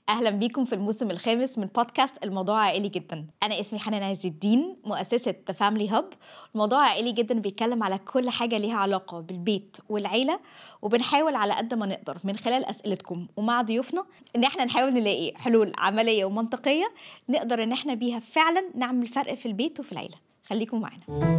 أهلا بيكم في الموسم الخامس من بودكاست الموضوع عائلي جدا. أنا اسمي حنان عز الدين، مؤسسة The Family Hub. الموضوع عائلي جدا بيتكلم على كل حاجة ليها علاقة بالبيت والعيلة، وبنحاول على قد ما نقدر من خلال أسئلتكم ومع ضيوفنا إن احنا نحاول نلاقي حلول عملية ومنطقية نقدر إن احنا بيها فعلا نعمل فرق في البيت وفي العيلة. خليكم معنا.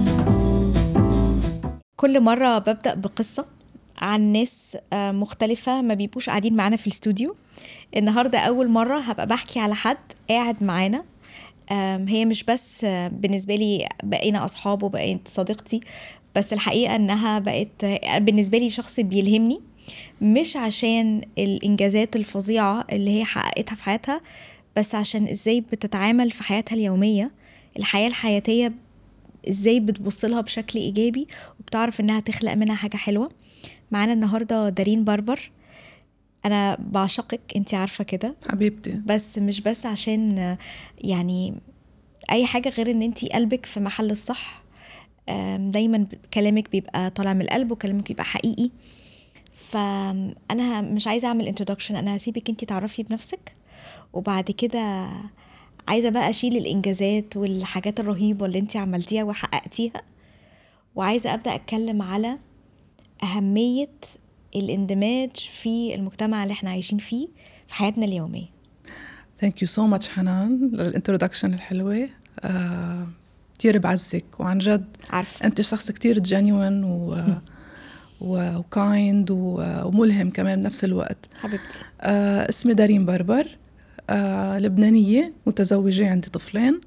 كل مرة ببدأ بقصة عن ناس مختلفة ما بيبقوش قاعدين معانا في الاستوديو. النهاردة أول مرة هبقى بحكي على حد قاعد معانا. هي مش بس بالنسبة لي بقينا أصحاب وبقيت صديقتي، بس الحقيقة أنها بقت بالنسبة لي شخص بيلهمني، مش عشان الإنجازات الفظيعة اللي هي حققتها في حياتها، بس عشان إزاي بتتعامل في حياتها اليومية، الحياة الحياتية إزاي بتبصلها بشكل إيجابي وبتعرف إنها تخلق منها حاجة حلوة. معانا النهاردة دارين بربر. أنا بعشقك، أنتي عارفة كده حبيبتي، بس مش بس عشان يعني أي حاجة غير إن أنتي قلبك في محل الصح. دايما كلامك بيبقى طالع من القلب وكلامك بيبقى حقيقي. فأنا مش عايزة أعمل introduction، أنا هسيبك أنتي تعرفي بنفسك، وبعد كده عايزة بقى أشيل الإنجازات والحاجات الرهيبة اللي أنتي عملتيها وحققتيها، وعايزة أبدأ أتكلم على أهمية الاندماج في المجتمع اللي احنا عايشين فيه في حياتنا اليومية. thank you so much حنان للانترودكشن الحلوة. كتير بعزك وعن جد عارفة أنت شخص كتير genuine وكايند وملهم كمان بنفس الوقت. حبيبتي. اسمي دارين بربر، لبنانية، متزوجة، عندي طفلين.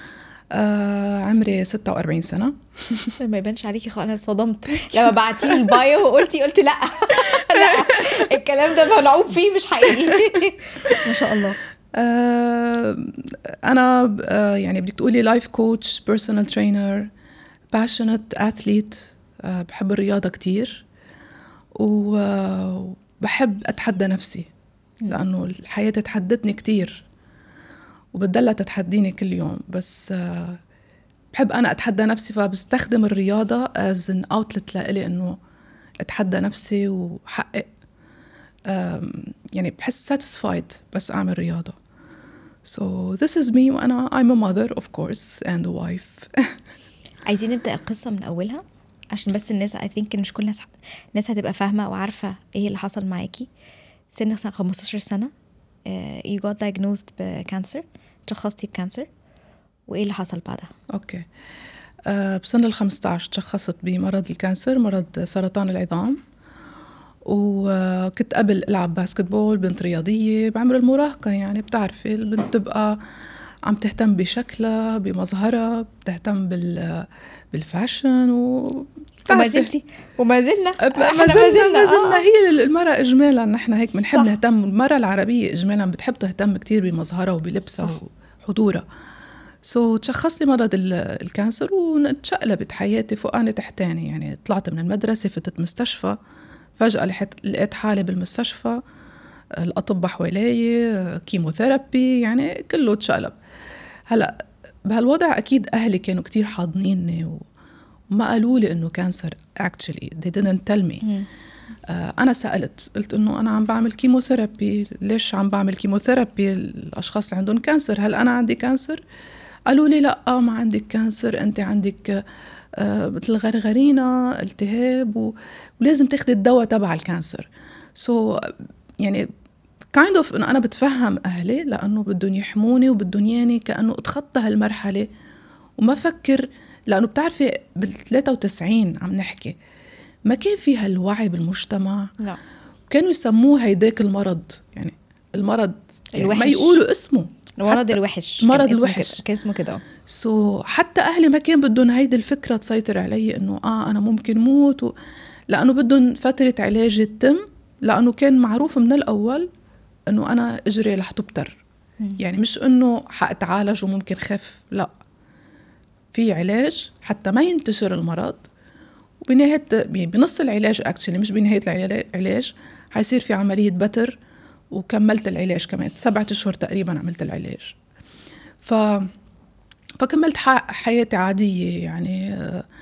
عمري 46 سنة. ما يبانش عليكي خالص، انا صدمت لما بعتيلي البايو وقلت لا لا الكلام ده ملعوب فيه مش حقيقي. ما شاء الله. أنا يعني بدك تقولي لايف كوتش، بيرسونال ترينر، passionate athlete. بحب الرياضة كتير وبحب أتحدى نفسي، لأنه الحياة تتحدتني كتير وبتدلها تتحديني كل يوم، بس بحب أنا أتحدى نفسي، فبستخدم الرياضة as an outlet لإلي إنه أتحدى نفسي وحقق، يعني بحس satisfied بس أعمل رياضة. So this is me وأنا I'm a mother of course and a wife. عايزين نبدأ القصة من أولها عشان بس الناس I think مش كل الناس هتبقى فاهمة وعارفة إيه اللي حصل معاكي. سنك 15 سنة you got diagnosed بكانسر، تشخصتي بكانسر، وإيه اللي حصل بعدها؟ أوكي. بسنة 15 تشخصت بمرض الكانسر، مرض سرطان العظام. وكنت قبل ألعب باسكتبول، بنت رياضية بعمر المراهقة، يعني بتعرفي البنت تبقى عم تهتم بشكلها بمظهرها، بتهتم بالفاشن وما زلتي وما زلنا ما زلنا هي المرأة إجمالا، نحن هيك بنحب نهتم. المرأة العربية إجمالا بتحب تهتم كتير بمظهرها وبلبسها وحضورها. تشخص لي مرض الكانسر ونتشقلبت حياتي فوقاني تحتاني. يعني طلعت من المدرسة، فتت مستشفى، فجأة لقيت حالي بالمستشفى، الأطباء حوالي، كيموثيرابي، يعني كله تشقلب. هلأ بهالوضع أكيد أهلي كانوا كتير حاضنيني وما قالوا لي إنه كانسر actually they didn't tell me. أنا قلت إنه أنا عم بعمل كيموثيرابي. ليش عم بعمل كيموثيرابي الأشخاص اللي عندهم كانسر؟ هل أنا عندي كانسر؟ قالوا لي لا، ما عندك كانسر، أنت عندك مثل غرغرينة، التهاب، ولازم تاخدي الدواء تبع الكانسر. يعني kind of إنه أنا بتفهم أهلي لأنه بدهم يحموني وبدهم ياني كأنه اتخطى هالمرحلة وما فكر، لأنه بتعرفي بال93 عم نحكي ما كان فيها الوعي بالمجتمع. لا. كانوا يسموه هيداك المرض، يعني المرض يعني الوحش، ما يقولوا اسمه المرض الوحش، مرض الوحش كان اسمه كده. حتى أهلي ما كان بدهم هيدي الفكرة تسيطر علي إنه أنا ممكن موت لأنه بدهم فترة علاج تتم، لأنه كان معروف من الأول إنه أنا إجري رح تبتر. يعني مش إنه حأتعالج وممكن خف، لا، في علاج حتى ما ينتشر المرض، وبنهاية بنص العلاج actually مش بنهاية العلاج حيصير في عملية بتر، وكملت العلاج كمان 7 أشهر تقريبا عملت العلاج. فكملت حياتي عادية، يعني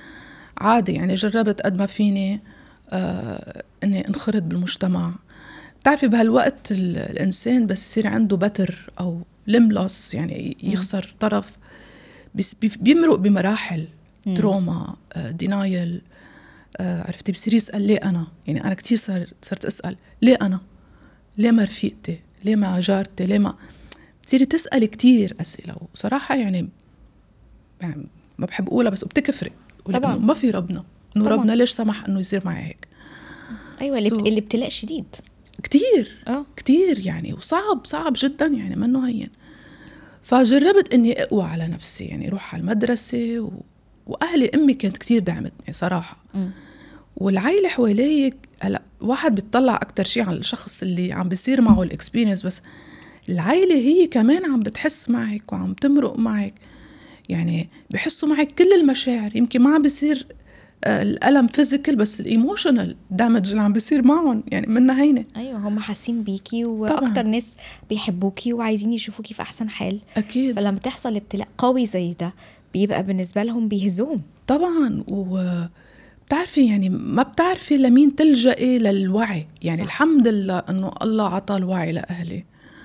عادي، يعني جربت قد ما فيني اني انخرط بالمجتمع. بتعرفي بهالوقت الإنسان بس يصير عنده بتر أو لملص، يعني يخسر طرف، بيمرق بمراحل تروما، دينايل، عرفتي، بصير يسأل ليه أنا، يعني أنا كتير صرت أسأل ليه أنا، ليه ما رفيقتي، ليه ما جارتي، ليه ما، بتصيري تسألي كتير أسئلة. وصراحة يعني ما بحب أقولها بس بتكفرق، إنه ما في ربنا، إنه ربنا ليش سمح إنه يصير معي هيك. أيوة اللي ابتلاء شديد كتير كتير يعني، وصعب صعب جدا يعني، منه هين. فجربت إني أقوى على نفسي، يعني أروح على المدرسة وأهلي أمي كانت كتير دعمتني صراحة. والعائلة حواليك، هلا واحد بيطلع أكتر شيء على الشخص اللي عم بيصير معه الإكسبيرينس، بس العائلة هي كمان عم بتحس معك وعم تمرق معك، يعني بحسوا معك كل المشاعر. يمكن ما عم بيصير الألم فيزيكال، بس الإيموشنال دامج اللي عم بيصير معهم يعني منها هينة. أيوة هم حاسين بيكي، وأكتر ناس بيحبوكي وعايزين يشوفوكي في أحسن حال. أكيد. فلما تحصل ابتلاء قوي زي ده بيبقى بالنسبة لهم بيهزهم طبعا. وبتعرفي يعني ما بتعرفي لمين تلجئي للوعي يعني. صح. الحمد لله أنه الله عطى الوعي لأهلي،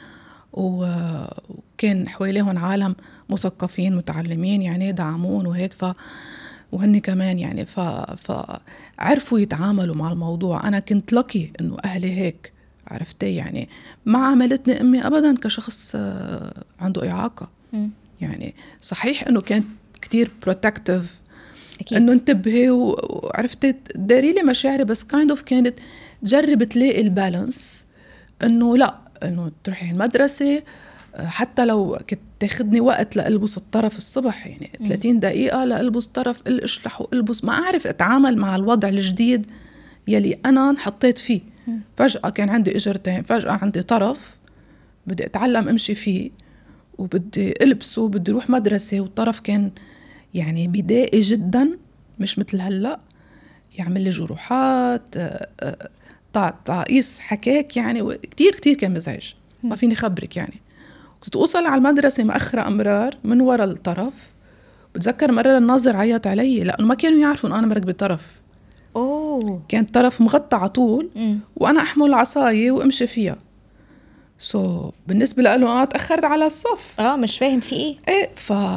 وكان حواليهم عالم مثقفين متعلمين يعني دعمون وهيك، وهن كمان يعني فعرفوا يتعاملوا مع الموضوع. أنا كنت لكي أنه أهلي هيك، عرفتي يعني، ما عملتني أمي أبدا كشخص عنده إعاقة. يعني صحيح أنه كانت كتير بروتكتيف، أنه انتبهي وعرفتي داري لي مشاعري، بس كانت تجرب تلاقي البالانس، أنه لا، أنه تروحي المدرسة حتى لو كنت تاخدني وقت لألبس الطرف الصبح، يعني 30 دقيقة لألبس طرف، الاشلح وألبس، ما أعرف أتعامل مع الوضع الجديد يلي أنا انحطيت فيه. فجأة كان عندي إجرتين، فجأة عندي طرف بدي أتعلم أمشي فيه وبدي ألبسه، بدي أروح مدرسة، والطرف كان يعني بدائي جدا، مش مثل هلأ يعمل لي جروحات، تعقيس حكاك يعني، كتير كتير كان مزعج، ما فيني خبرك يعني. كنت أوصل على المدرسة مأخرة أمرار من وراء الطرف. بتذكر مرة الناظر عيط علي لأنه ما كانوا يعرفوا أنه أنا مركبة طرف. كان طرف مغطى على طول، وأنا أحمل عصاية وأمشي فيها. بالنسبة له أنا تأخرت على الصف، مش فاهم في إيه.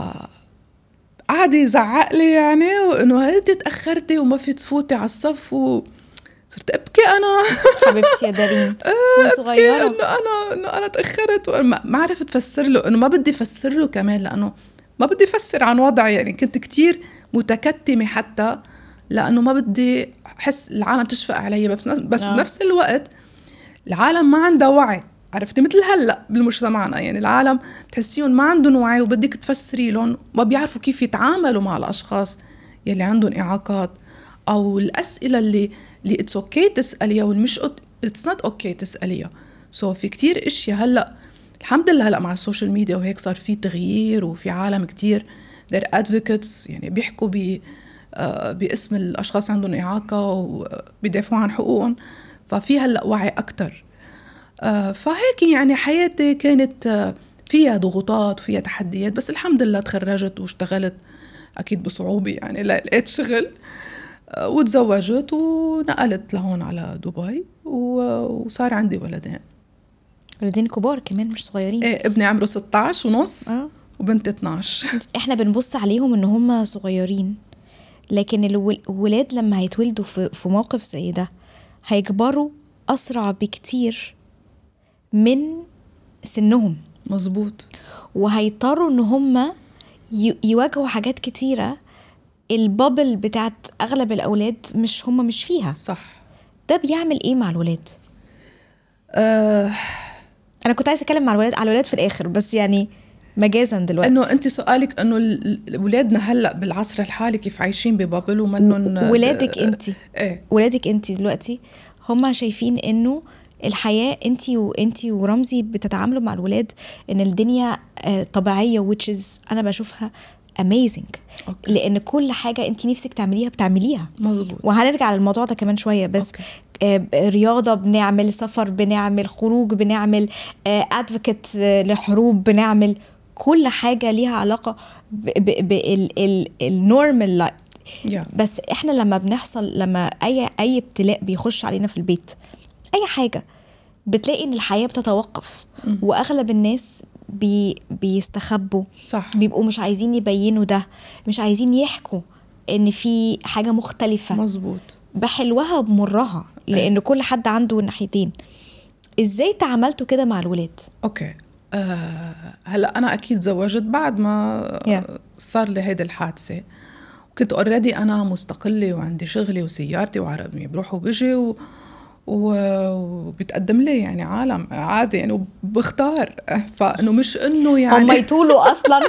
قعد يزعق لي يعني، وإنه هدي تأخرتي وما في تفوتي على الصف، صرت أبكي أنا حبيبتي يا دارين وصغيرة، إنه أنا تأخرت، ما عرفت أفسر له، إنه ما بدي أفسر له كمان، لأنه ما بدي أفسر عن وضعي يعني. كنت كتير متكتمة حتى، لأنه ما بدي أحس العالم تشفق علي، بس بنفس الوقت العالم ما عنده وعي، عرفتي، مثل هلأ بالمجتمعنا يعني العالم تحسيهم ما عندهم وعي، وبدك تفسري لهم، ما بيعرفوا كيف يتعاملوا مع الأشخاص يلي عندهم إعاقات، أو الأسئلة اللي it's okay تسأليها والمش it's not okay تسأليها. في كتير اشياء هلأ الحمد لله، هلأ مع السوشيال ميديا وهيك صار في تغيير، وفي عالم كتير they're advocates يعني بيحكوا باسم الأشخاص عندهم إعاقة وبيدافعوا عن حقوقهم، ففي هلأ وعي أكتر. فهيك يعني حياتي كانت فيها ضغوطات وفيها تحديات، بس الحمد لله تخرجت واشتغلت أكيد بصعوبة يعني، لقيت شغل وتزوجت ونقلت لهون على دبي، وصار عندي ولدين كبار كمان مش صغيرين. ابني عمره 16 ونص وبنتي 12. احنا بنبص عليهم ان هم صغيرين، لكن الولاد لما هيتولدوا في موقف زي ده هيكبروا أسرع بكتير من سنهم. مظبوط. وهيضطروا ان هم يواجهوا حاجات كتيرة البابل بتاعت اغلب الاولاد مش فيها. صح. ده بيعمل ايه مع الولاد؟ انا كنت عايزه اتكلم على الولاد في الاخر، بس يعني مجازا دلوقتي، انه انت سؤالك انه اولادنا هلا بالعصر الحالي كيف عايشين ببابل ومنن ولادك انت ولادك انت دلوقتي هم شايفين انه الحياة انتي ورمزي بتتعاملوا مع الولاد ان الدنيا طبيعية، which is انا بشوفها amazing. أوكي. لان كل حاجة انتي نفسك تعمليها بتعمليها. مظبوط. وهنرجع للموضوع ده كمان شوية، بس رياضة بنعمل، سفر بنعمل، خروج بنعمل، advocate لحروب بنعمل، كل حاجة ليها علاقة بالنورمال لايف. بس احنا لما اي ابتلاء بيخش علينا في البيت، اي حاجة بتلاقي ان الحياة بتتوقف. واغلب الناس بيستخبوا، صح. بيبقوا مش عايزين يبينوا ده، مش عايزين يحكوا ان في حاجة مختلفة. مظبوط. بحلوها وبمرها، لان كل حد عنده الناحيتين. ازاي تعاملتوا كده مع الولاد؟ اوكي. هلا انا اكيد زوجت بعد ما صار لي هيدي الحادثه، وكنت اوريدي انا مستقله وعندي شغلي وسيارتي وعربي بروح وبجي وبيتقدم لي يعني عالم عادي يعني وبختار. فانه مش انه يعني هم يطولوا اصلا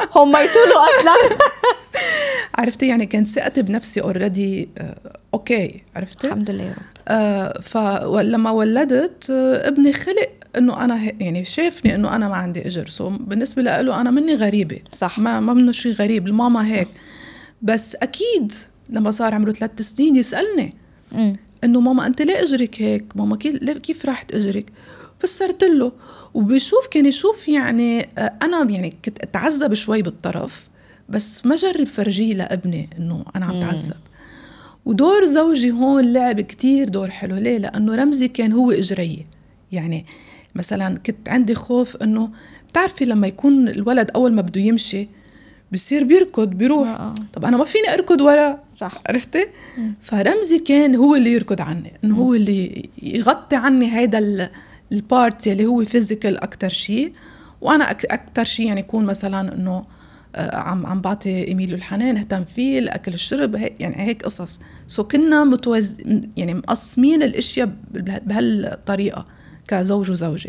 عرفتي يعني كانت ثقتي بنفسي اوريدي اوكي. عرفتي الحمد لله يا رب. فلما ولدت ابني خلق انه انا يعني شافني انه انا ما عندي اجر. سو بالنسبه له انا مني غريبه. صح. ما منه شيء غريب، الماما هيك. بس اكيد لما صار عمره 3 سنين يسالني انه ماما انت ليه اجرك هيك؟ ماما كيف راحت اجرك؟ فسرت له وبشوف كان يشوف يعني انا يعني كنت اتعذب شوي بالطرف، بس ما جرب فرجيه لابني انه انا عم تعذب. ودور زوجي هون لعب كتير دور حلو. ليه؟ لانه رمزي كان هو اجريه. يعني مثلا كنت عندي خوف انه بتعرفي لما يكون الولد اول ما بده يمشي بصير بيركض بيروح. طب انا ما فيني اركض ورا. صح. عرفتي؟ فرمزي كان هو اللي يركض عني، انه هو اللي يغطي عني هيدا البارت اللي هو فيزيكال اكتر شيء، وانا اكتر شيء يعني يكون مثلا انه عم بعطي إيميلو الحنان، اهتم فيه، الأكل الشرب، يعني هيك قصص. كنا يعني مقسمين الاشياء بهالطريقة كزوج وزوجة.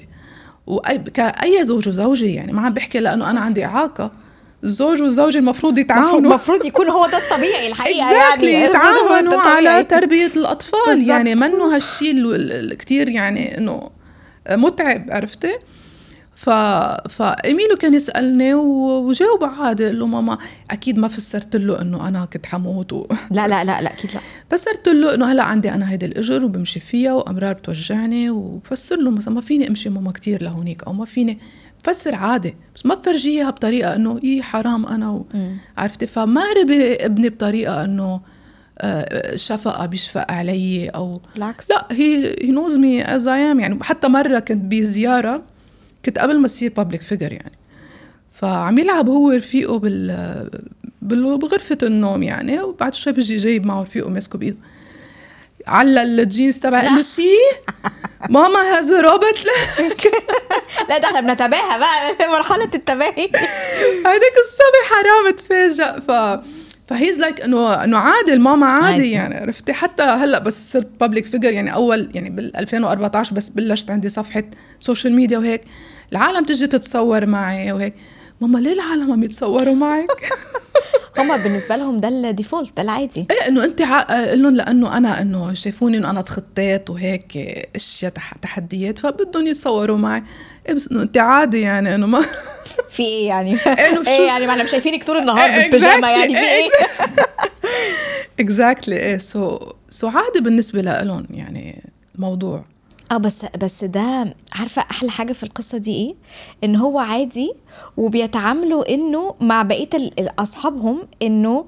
كأي زوج وزوجة يعني ما عم بحكي لأنه أنا عندي إعاقة. الزوج والزوجة المفروض يتعاونوا، المفروض يكون هو ده الطبيعي الحقيقة. يعني يتعاونوا على تربية الأطفال بالزبط. يعني منه هالشيء كتير يعني إنه متعب. عرفتي؟ فإيميلو كان يسألني وجاوب عادي. قال له ماما أكيد ما فسرت له إنه أنا كنت حموت لا لا لا لا أكيد لا. فسرت له إنه هلأ عندي أنا هيدا الإجر وبمشي فيها وأمرار بتوجعني، وبفسر له مثلا ما فيني أمشي ماما كتير لهونيك، أو ما فيني بفسر عادي، بس ما بفرجيها بطريقة إنه إيه حرام أنا عرفتي. فما ربي ابني بطريقة إنه شفقة بيشفق علي أو بالعكس. لا، he knows me as I am. يعني حتى مرة كنت بزيارة، كنت قبل ما تصير public figure يعني، فعم يلعب هو رفيقه بغرفة النوم يعني، وبعد شوي بيجي جايب معه رفيقه ماسكه بإيده على الجينز تبع له سي ماما هذا روبوت لك. لا ده احنا بنتباهى بقى مرحلة التباهي. هذيك الصبح حرام تفاجأ. فهيز لايك انه عادي، الماما عادي يعني. عرفتي؟ حتى هلا بس صرت بابليك فيجر يعني، اول يعني بال 2014 بس بلشت عندي صفحه سوشيال ميديا وهيك، العالم تجي تتصور معي وهيك. ماما ليه العالم عم يتصوروا معك؟ هما بالنسبه لهم ده الديفولت، ده العادي. ايه انه انت لهم لانه انا انه شايفوني انه انا تخطيت وهيك اشياء تحديات فبدهم يتصوروا معي. ايه بس انه انت عادي يعني، انه ما في ايه يعني؟ ايه يعني ما احنا شايفينك طول النهار بالبيجامه يعني، في ايه؟ اكزاكتلي. ايه سو عادي بالنسبه لهم يعني الموضوع. بس ده عارفه احلى حاجه في القصه دي ايه؟ ان هو عادي، وبيتعاملوا انه مع بقيه اصحابهم انه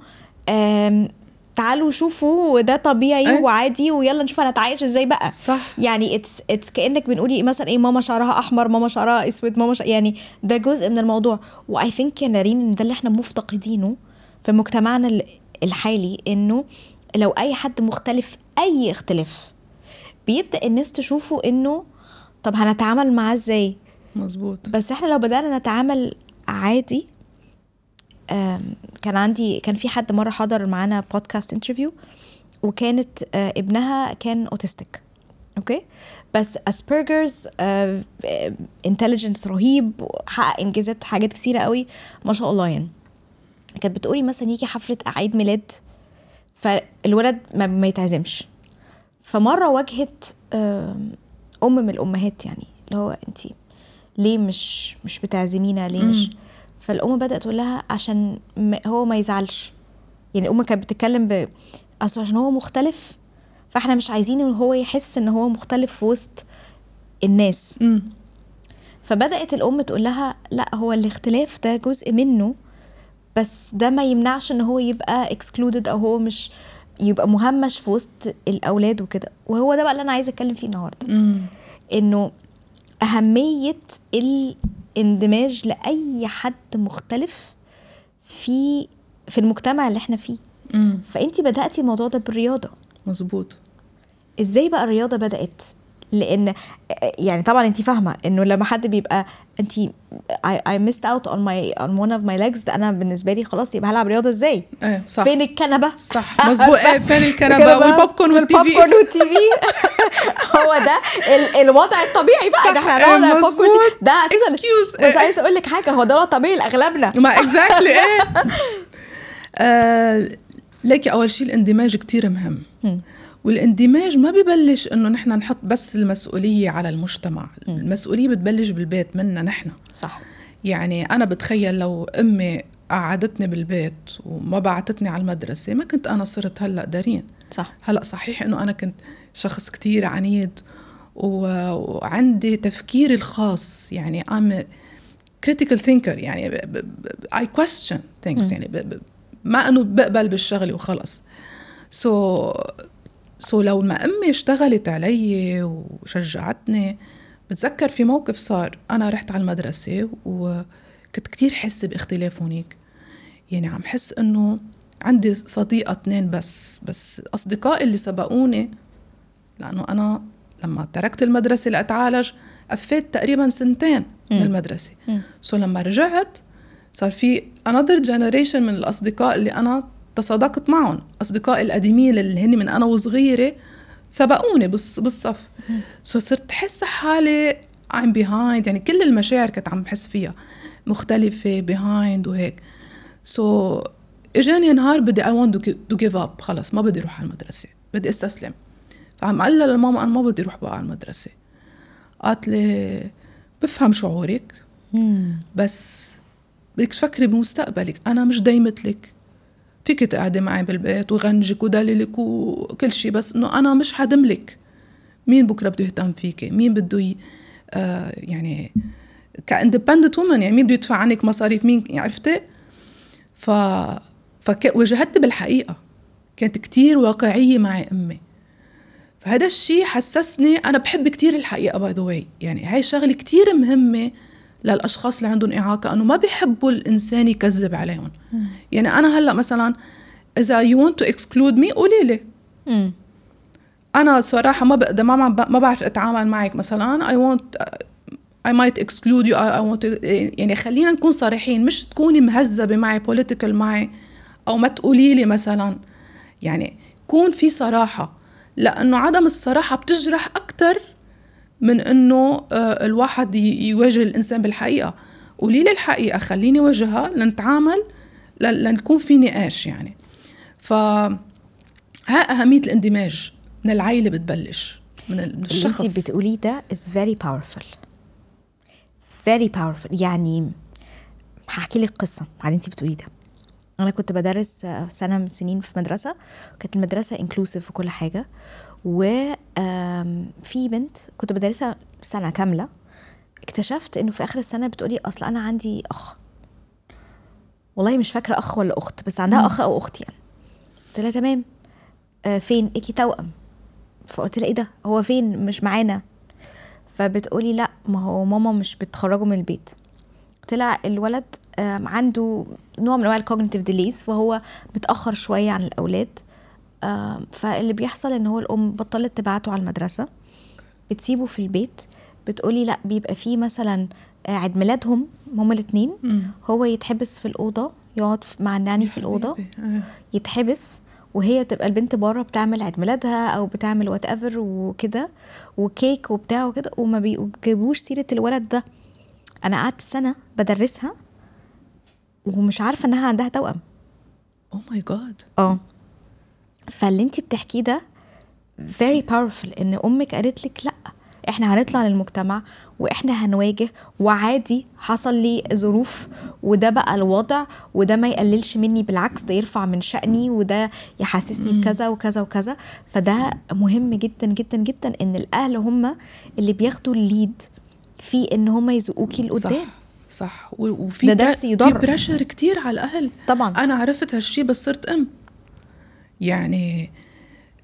تعالوا شوفوا ده طبيعي وعادي، ويلا نشوف هنتعايش ازاي بقى. صح. يعني اتس كأنك بنقولي مثلا ايه، ماما شعرها احمر، ماما شعرها اسود، ماما يعني ده جزء من الموضوع. واي ثينك يا نارين ان ده اللي احنا مفتقدينه في مجتمعنا الحالي، انه لو اي حد مختلف اي اختلاف بيبدأ الناس تشوفه انه طب هنتعامل معاه ازاي. مظبوط. بس احنا لو بدأنا نتعامل عادي. كان في حد مرة حضر معانا بودكاست انترفيو، وكانت ابنها كان اوتستيك، اوكي، بس اسبرجرز، انتليجنس رهيب، حقق انجازات حاجات كثيرة قوي ما شاء الله يعني. كانت بتقولي مثلا يجي حفلة عيد ميلاد فالولد ما يتعزمش، فمرة واجهت من الأمهات يعني اللي هو انتي ليه مش بتعزمينا ليه مش. فالأم بدأت تقول لها عشان هو ما يزعلش يعني. الأم كانت بتتكلم أصلا عشان هو مختلف، فاحنا مش عايزين ان هو يحس ان هو مختلف في وسط الناس. فبدأت الأم تقول لها لا، هو الاختلاف ده جزء منه، بس ده ما يمنعش ان هو يبقى excluded او هو مش يبقى مهمش في وسط الأولاد وكده. وهو ده بقى اللي أنا عايزة أتكلم فيه النهاردة. انه اهمية الاندماج لأي حد مختلف في المجتمع اللي احنا فيه. فانتي بدأتي الموضوع ده بالرياضة. مظبوط. ازاي بقى الرياضة بدأت؟ لان يعني طبعا انتي فاهمة انه لما حد بيبقى انتي I missed out on one of my legs، ده انا بالنسبة لي خلاص يبقى هلعب رياضة ازاي؟ صح. فين الكنبة؟ صح مظبوط. فين الكنبة والبوبكورن والتي في هو ده الوضع الطبيعي بقى، ده احنا نقعد على بوبكورن ده excuse. بس عايز اقول لك حاجة، هو ده طبيعي لاغلبنا. ما exactly لكن اول شيء الاندماج كتير مهم. والاندماج ما ببلش انه نحن نحط بس المسؤولية على المجتمع. المسؤولية بتبلش بالبيت منا نحن. صح. يعني انا بتخيل لو امي قعدتني بالبيت وما بعتتني على المدرسة ما كنت انا صرت هلأ دارين. صح. هلأ صحيح انه انا كنت شخص كتير عنيد وعندي تفكيري الخاص، يعني I'm critical thinker، يعني I question things، يعني ما انه بقبل بالشغل وخلص. لو ما امي اشتغلت علي وشجعتني، بتذكر في موقف صار، انا رحت على المدرسة وكنت كتير حس باختلاف هونيك، يعني عم حس انه عندي صديقة 2 بس اصدقائي اللي سبقوني، لانه انا لما تركت المدرسة لأتعالج قفيت تقريبا 2 من المدرسة. لما رجعت صار في another generation من الأصدقاء اللي أنا تصادقت معهم، أصدقائي القديمين اللي هني من أنا وصغيرة سبقوني بالصف. صرت حس حالي I'm behind، يعني كل المشاعر كنت عم بحس فيها مختلفة behind وهيك. إجاني نهار بدي I want to give up، خلص ما بدي أروح على المدرسة، بدي استسلم. فعم قال لماما أنا ما بدي أروح بقى على المدرسة. قالت لي بفهم شعورك، بس بدك تفكري بمستقبلك، أنا مش دايمتلك، فيك تقعدي معي بالبيت وغنجك ودللك وكل شيء، بس إنه أنا مش حدملك. مين بكرة بده يهتم فيك؟ مين بده يعني كاندبندنت وومن، يعني مين بده يدفع عنك مصاريف؟ مين؟ عرفتي؟ وجهدت بالحقيقة، كانت كتير واقعية معي أمي. فهذا الشيء حسسني أنا بحب كتير الحقيقة باي ذا واي، يعني هاي شغلة كتير مهمة للأشخاص اللي عندهم إعاقة، أنه ما بيحبوا الإنسان يكذب عليهم. يعني أنا هلأ مثلا إذا you want to exclude me قولي لي. أنا صراحة ما بعرف أتعامل معك مثلا، I might exclude you، I want to، يعني خلينا نكون صريحين، مش تكوني مهذبة معي political معي، أو ما تقولي لي مثلا، يعني كون في صراحة، لأنه عدم الصراحة بتجرح أكتر من أنه الواحد يواجه الإنسان بالحقيقة. قولي لي الحقيقة، خليني وجهها لنتعامل، لنكون في نقاش يعني. ها أهمية الاندماج من العائلة بتبلش، من الشخص. اللي انتي بتقوليه ده is very powerful very powerful. يعني هحكي لك قصة على اللي انتي بتقوليه ده. أنا كنت بدرس سنة من السنين في مدرسة، كانت المدرسة inclusive وكل حاجة، وفي بنت كنت بدرسها سنة كاملة، اكتشفت إنه في آخر السنة بتقولي أصل أنا عندي أخ، والله مش فاكرة أخ ولا أخت، بس عندها أخ أو أخت يعني. قلت لها تمام، فين؟ إيكي توأم. فقلت لها إيه ده، هو فين؟ مش معانا. فبتقولي لا، ما هو ماما مش بتخرجه من البيت. طلع الولد عنده نوع من انواع الكوجنيتيف ديليز، فهو متاخر شويه عن الاولاد. فاللي بيحصل ان هو الام بطلت تبعته على المدرسه، بتسيبه في البيت. بتقولي لا، بيبقى فيه مثلا عيد ميلادهم هما الاثنين، هو يتحبس في الاوضه، يقعد مع الناني في الاوضه يتحبس، وهي تبقى البنت بره بتعمل عيد ميلادها او بتعمل وات ايفر وكده، وكيك وبتاع وكده، وما بيجيبوش سيره الولد ده. انا قعدت سنه بدرسها ومش عارفه انها عندها توأم. او ماي جاد. فاللي انتي بتحكيه ده very powerful، ان امك قالت لك لا، احنا هنطلع للمجتمع واحنا هنواجه، وعادي حصل لي ظروف وده بقى الوضع، وده ما يقللش مني، بالعكس ده يرفع من شأني، وده يحسسني بكذا وكذا وكذا. فده مهم جدا جدا جدا، ان الاهل هم اللي بياخدوا الليد في ان هم يزقوكي لقدام. صح. وفي درس يدرس، في بريشر كتير على الاهل. طبعا انا عرفت هالشي بس صرت ام، يعني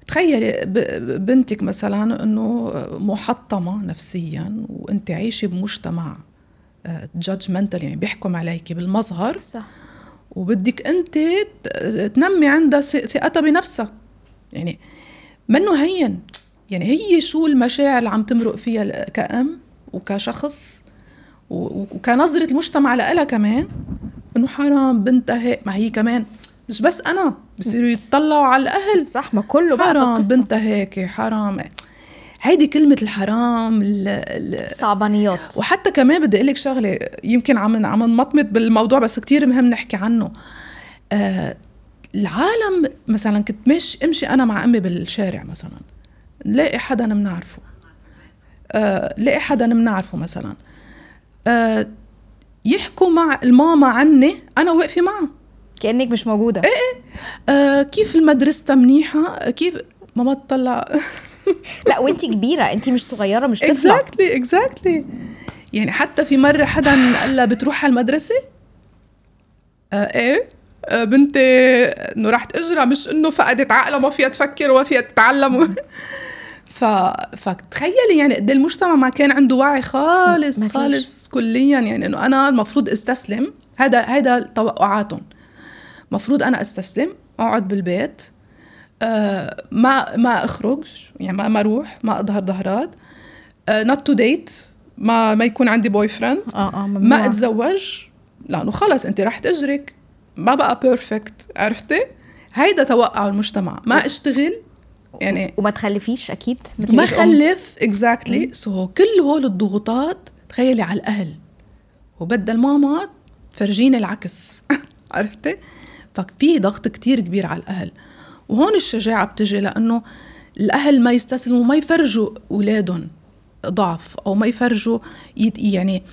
تخيلي بنتك مثلا انه محطمة نفسيا وانت عايشة بمجتمع judgmental، يعني بيحكم عليك بالمظهر، صح. وبدك انت تنمي عندها ثقتها بنفسها. يعني منه هين، يعني هي شو المشاعر اللي عم تمرق فيها كأم وكشخص وكنظرة المجتمع لها كمان، انه حرام بنتها هيك. ما هي كمان مش بس انا، بصيروا يتطلعوا على الاهل، صح، ما كله بقى في حرام القصة. بنتها هيك، حرام. هيدي كلمة الحرام صعبانيات. وحتى كمان بدي أقولك شغلة، يمكن عم نمطمط بالموضوع بس كتير مهم نحكي عنه. العالم مثلا كنت امشي أنا مع أمي بالشارع مثلا، نلاقي حدا منعرفه، لاقي حدا منعرفه مثلا، يحكوا مع الماما عني أنا واقفة معه كأنك مش موجودة. كيف المدرسة منيحة، كيف ماما تطلع لا وانتي كبيرة، انتي مش صغيرة، مش طفلة. exactly. يعني حتى في مرة حدا قال لها بتروح على المدرسة؟ ايه بنتي انه راح تأجرها، مش انه فقدت عقلها ما فيها تفكر وما فيها تتعلم. فتخيلي يعني قد المجتمع ما كان عنده وعي خالص خالص كليا، يعني انه انا المفروض استسلم. هذا توقعاتهم، مفروض انا استسلم اقعد بالبيت، ما اخرج، يعني ما اروح، ما اظهر ظهرات، not to date، ما يكون عندي بوي فريند، ما اتزوج لانه خلص انت راح تأجرك، ما بقى بيرفكت. عرفتي؟ هيدا توقع المجتمع. ما اشتغل يعني وما تخلفيش اكيد، ما خلف exactly. سو كل هول الضغوطات تخيلي على الاهل، وبدل ماما تفرجيني العكس. عرفتي؟ ففي ضغط كتير كبير على الاهل، وهون الشجاعة بتجي، لانه الاهل ما يستسلموا وما يفرجوا اولادهم ضعف، او ما يفرجوا يعني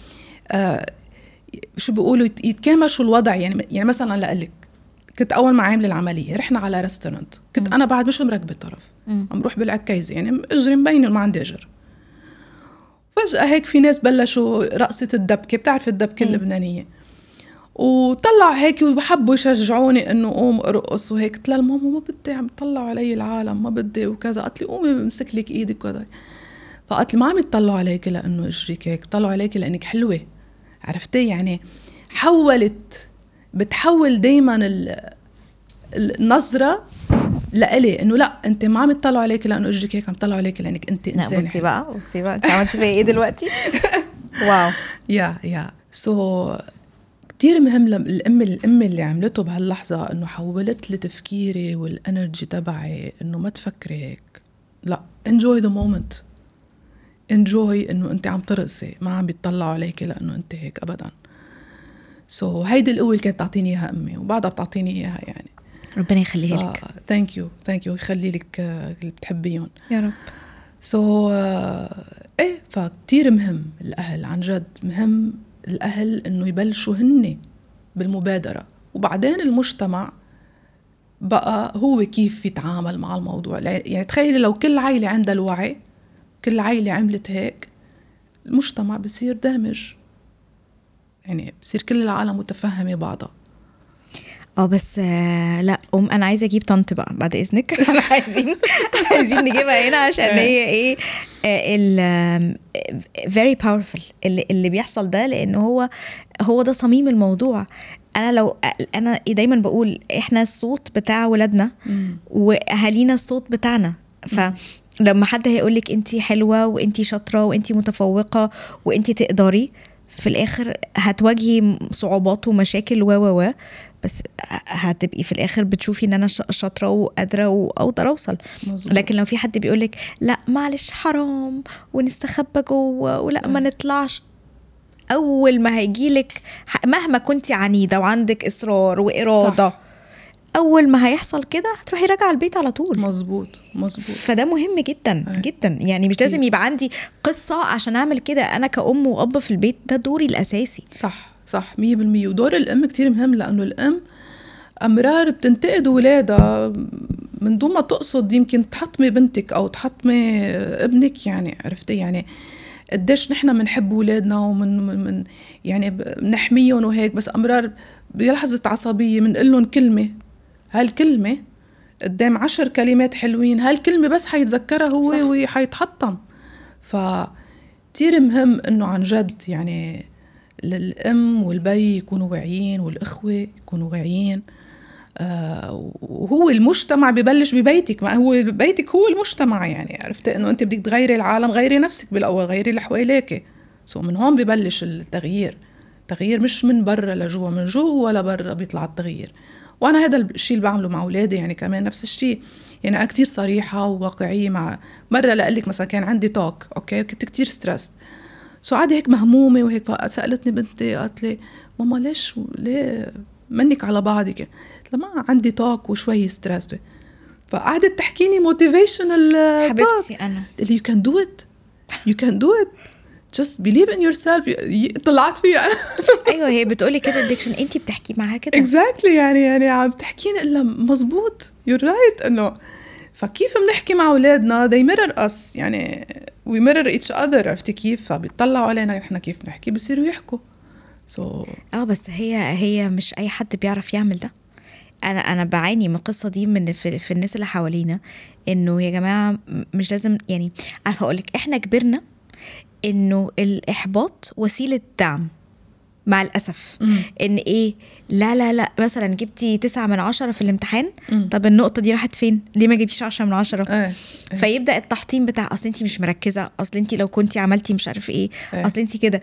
شو بيقولوا يتكامشوا الوضع. يعني مثلا لقلك كنت اول ما عامله العمليه رحنا على ريستورانت، كنت انا بعد مش مركبه طرف، عم روح بالعكايزه، يعني اجري مبينه وما عندي اجر. فجاه هيك في ناس بلشوا رقصه الدبكه، بتعرف الدبكه اللبنانيه، وطلعوا هيك وبحبوا يشجعوني انه قوم ارقص وهيك. قلت لها ماما ما بدي، عم يطلعوا علي العالم، ما بدي وكذا. قالت لي قومي بمسك لك ايدك وكذا. فقالت لي ما عم يطلعوا عليك لانه اجريك هيك، بيطلعوا عليك لانك حلوه. عرفتي؟ يعني بتحول دايما النظره لإلي انه لا، انت ما عم يطلعوا عليك لانه اجريك هيك، عم يطلعوا عليك لانك انت انسانه. بصي بقى انت عملتي فيا ايه دلوقتي؟ واو. يا سو كتير مهم الام اللي عملته بهاللحظه، انه حولت لي تفكيري والانرجي تبعي، انه ما تفكري هيك، لا enjoy the moment، enjoy انه انت عم ترقصي، ما عم بيطلعوا عليك لانه انت هيك ابدا. هيدي القوه اللي كانت تعطيني اياها امي، وبعدها بتعطيني اياها يعني. ربنا يخليها لك. ثانك يو يخلي لك اللي بتحبيهم يا رب. ايه فكتير مهم الاهل، عن جد مهم الاهل انه يبلشوا هن بالمبادره، وبعدين المجتمع بقى هو كيف يتعامل مع الموضوع. يعني تخيلي لو كل عائله عندها الوعي، كل عائله عملت هيك، المجتمع بصير دامج، يعني بصير كل العالم متفهمه بعضها. بس لا انا عايزه اجيب طنط بقى بعد اذنك. احنا عايزين نجيبها هنا، عشان هي ايه ال very powerful اللي بيحصل ده، لان هو ده صميم الموضوع. انا دايما بقول احنا الصوت بتاع ولادنا، واهالينا الصوت بتاعنا. فلما حد هيقولك انتي حلوه وانتي شاطره وانتي متفوقه وانتي تقدري، في الاخر هتواجهي صعوبات ومشاكل و بس هتبقي في الاخر بتشوفي ان انا شاطره وقادره واقدر اوصل. مزبوط. لكن لو في حد بيقولك لا معلش حرام ونستخبى جوه ولا ما نطلعش، اول ما هيجيلك مهما كنتي عنيده وعندك اصرار واراده، صح. اول ما هيحصل كده هتروحي راجعه البيت على طول. مظبوط. فده مهم جدا جدا، يعني مش لازم يبقى عندي قصه عشان اعمل كده. انا كأم وأب في البيت ده دوري الاساسي. صح 100%. ودور الام كتير مهم، لانه الام امرار بتنتقد ولادها من دون ما تقصد، يمكن تحطمي بنتك او تحطمي ابنك. يعني عرفتي؟ يعني قديش نحن بنحب ولادنا ومن يعني بنحميهم وهيك، بس امرار بلحظه عصبيه بنقول لهم كلمه، هالكلمه قدام 10 كلمات حلوين، هالكلمة بس حيتذكرها هو وحيتحطم. فكتير مهم انه عن جد يعني الام والبي يكونوا واعيين والإخوة يكونوا واعيين. وهو المجتمع ببلش ببيتك، ما هو بيتك هو المجتمع. يعني عرفت انه انت بدك تغيري العالم، غيري نفسك بالاول، غيري اللي حواليك. من هون ببلش التغيير. تغيير مش من برا لجوا، من جوا ولا برا بيطلع التغيير. وانا هذا الشيء اللي بعمله مع اولادي يعني كمان نفس الشيء. يعني انا كتير صريحه وواقعيه. مع مره لقلك مثلا كان عندي توك اوكي، كنت كتير ستريس، قعدت هيك مهمومه وهيك، سالتني بنتي قالت لي ماما ليه منك على بعضك؟ لما عندي توك وشوي ستريس. فقعدت تحكيني موتيفيشنال حبيبتي انا اللي you can do it, you can do it, just believe in yourself. طلعت فيها. ايوه هي بتقولي كده الديكشن، انت بتحكي معاها كده exactly. يعني عم تحكيني الا مزبوط، you're right. انه فكيف بنحكي مع اولادنا they mirror us، يعني we mirror each other. عرفتي كيف؟ فبيطلعوا علينا احنا كيف نحكي بيصيروا يحكوا. بس هي مش اي حد بيعرف يعمل ده. انا بعاني من القصه دي من في الناس اللي حوالينا، انه يا جماعه مش لازم. يعني عارفه اقولك احنا كبرنا انه الاحباط وسيله دعم مع الاسف. ان ايه، لا مثلا جبتي 9/10 في الامتحان، طب النقطه دي راحت فين؟ ليه ما جبتيش 10/10؟ فيبدا التحطيم بتاع اصل انتي مش مركزه، اصل انتي لو كنتي عملتي مش عارف ايه، اصل انتي كده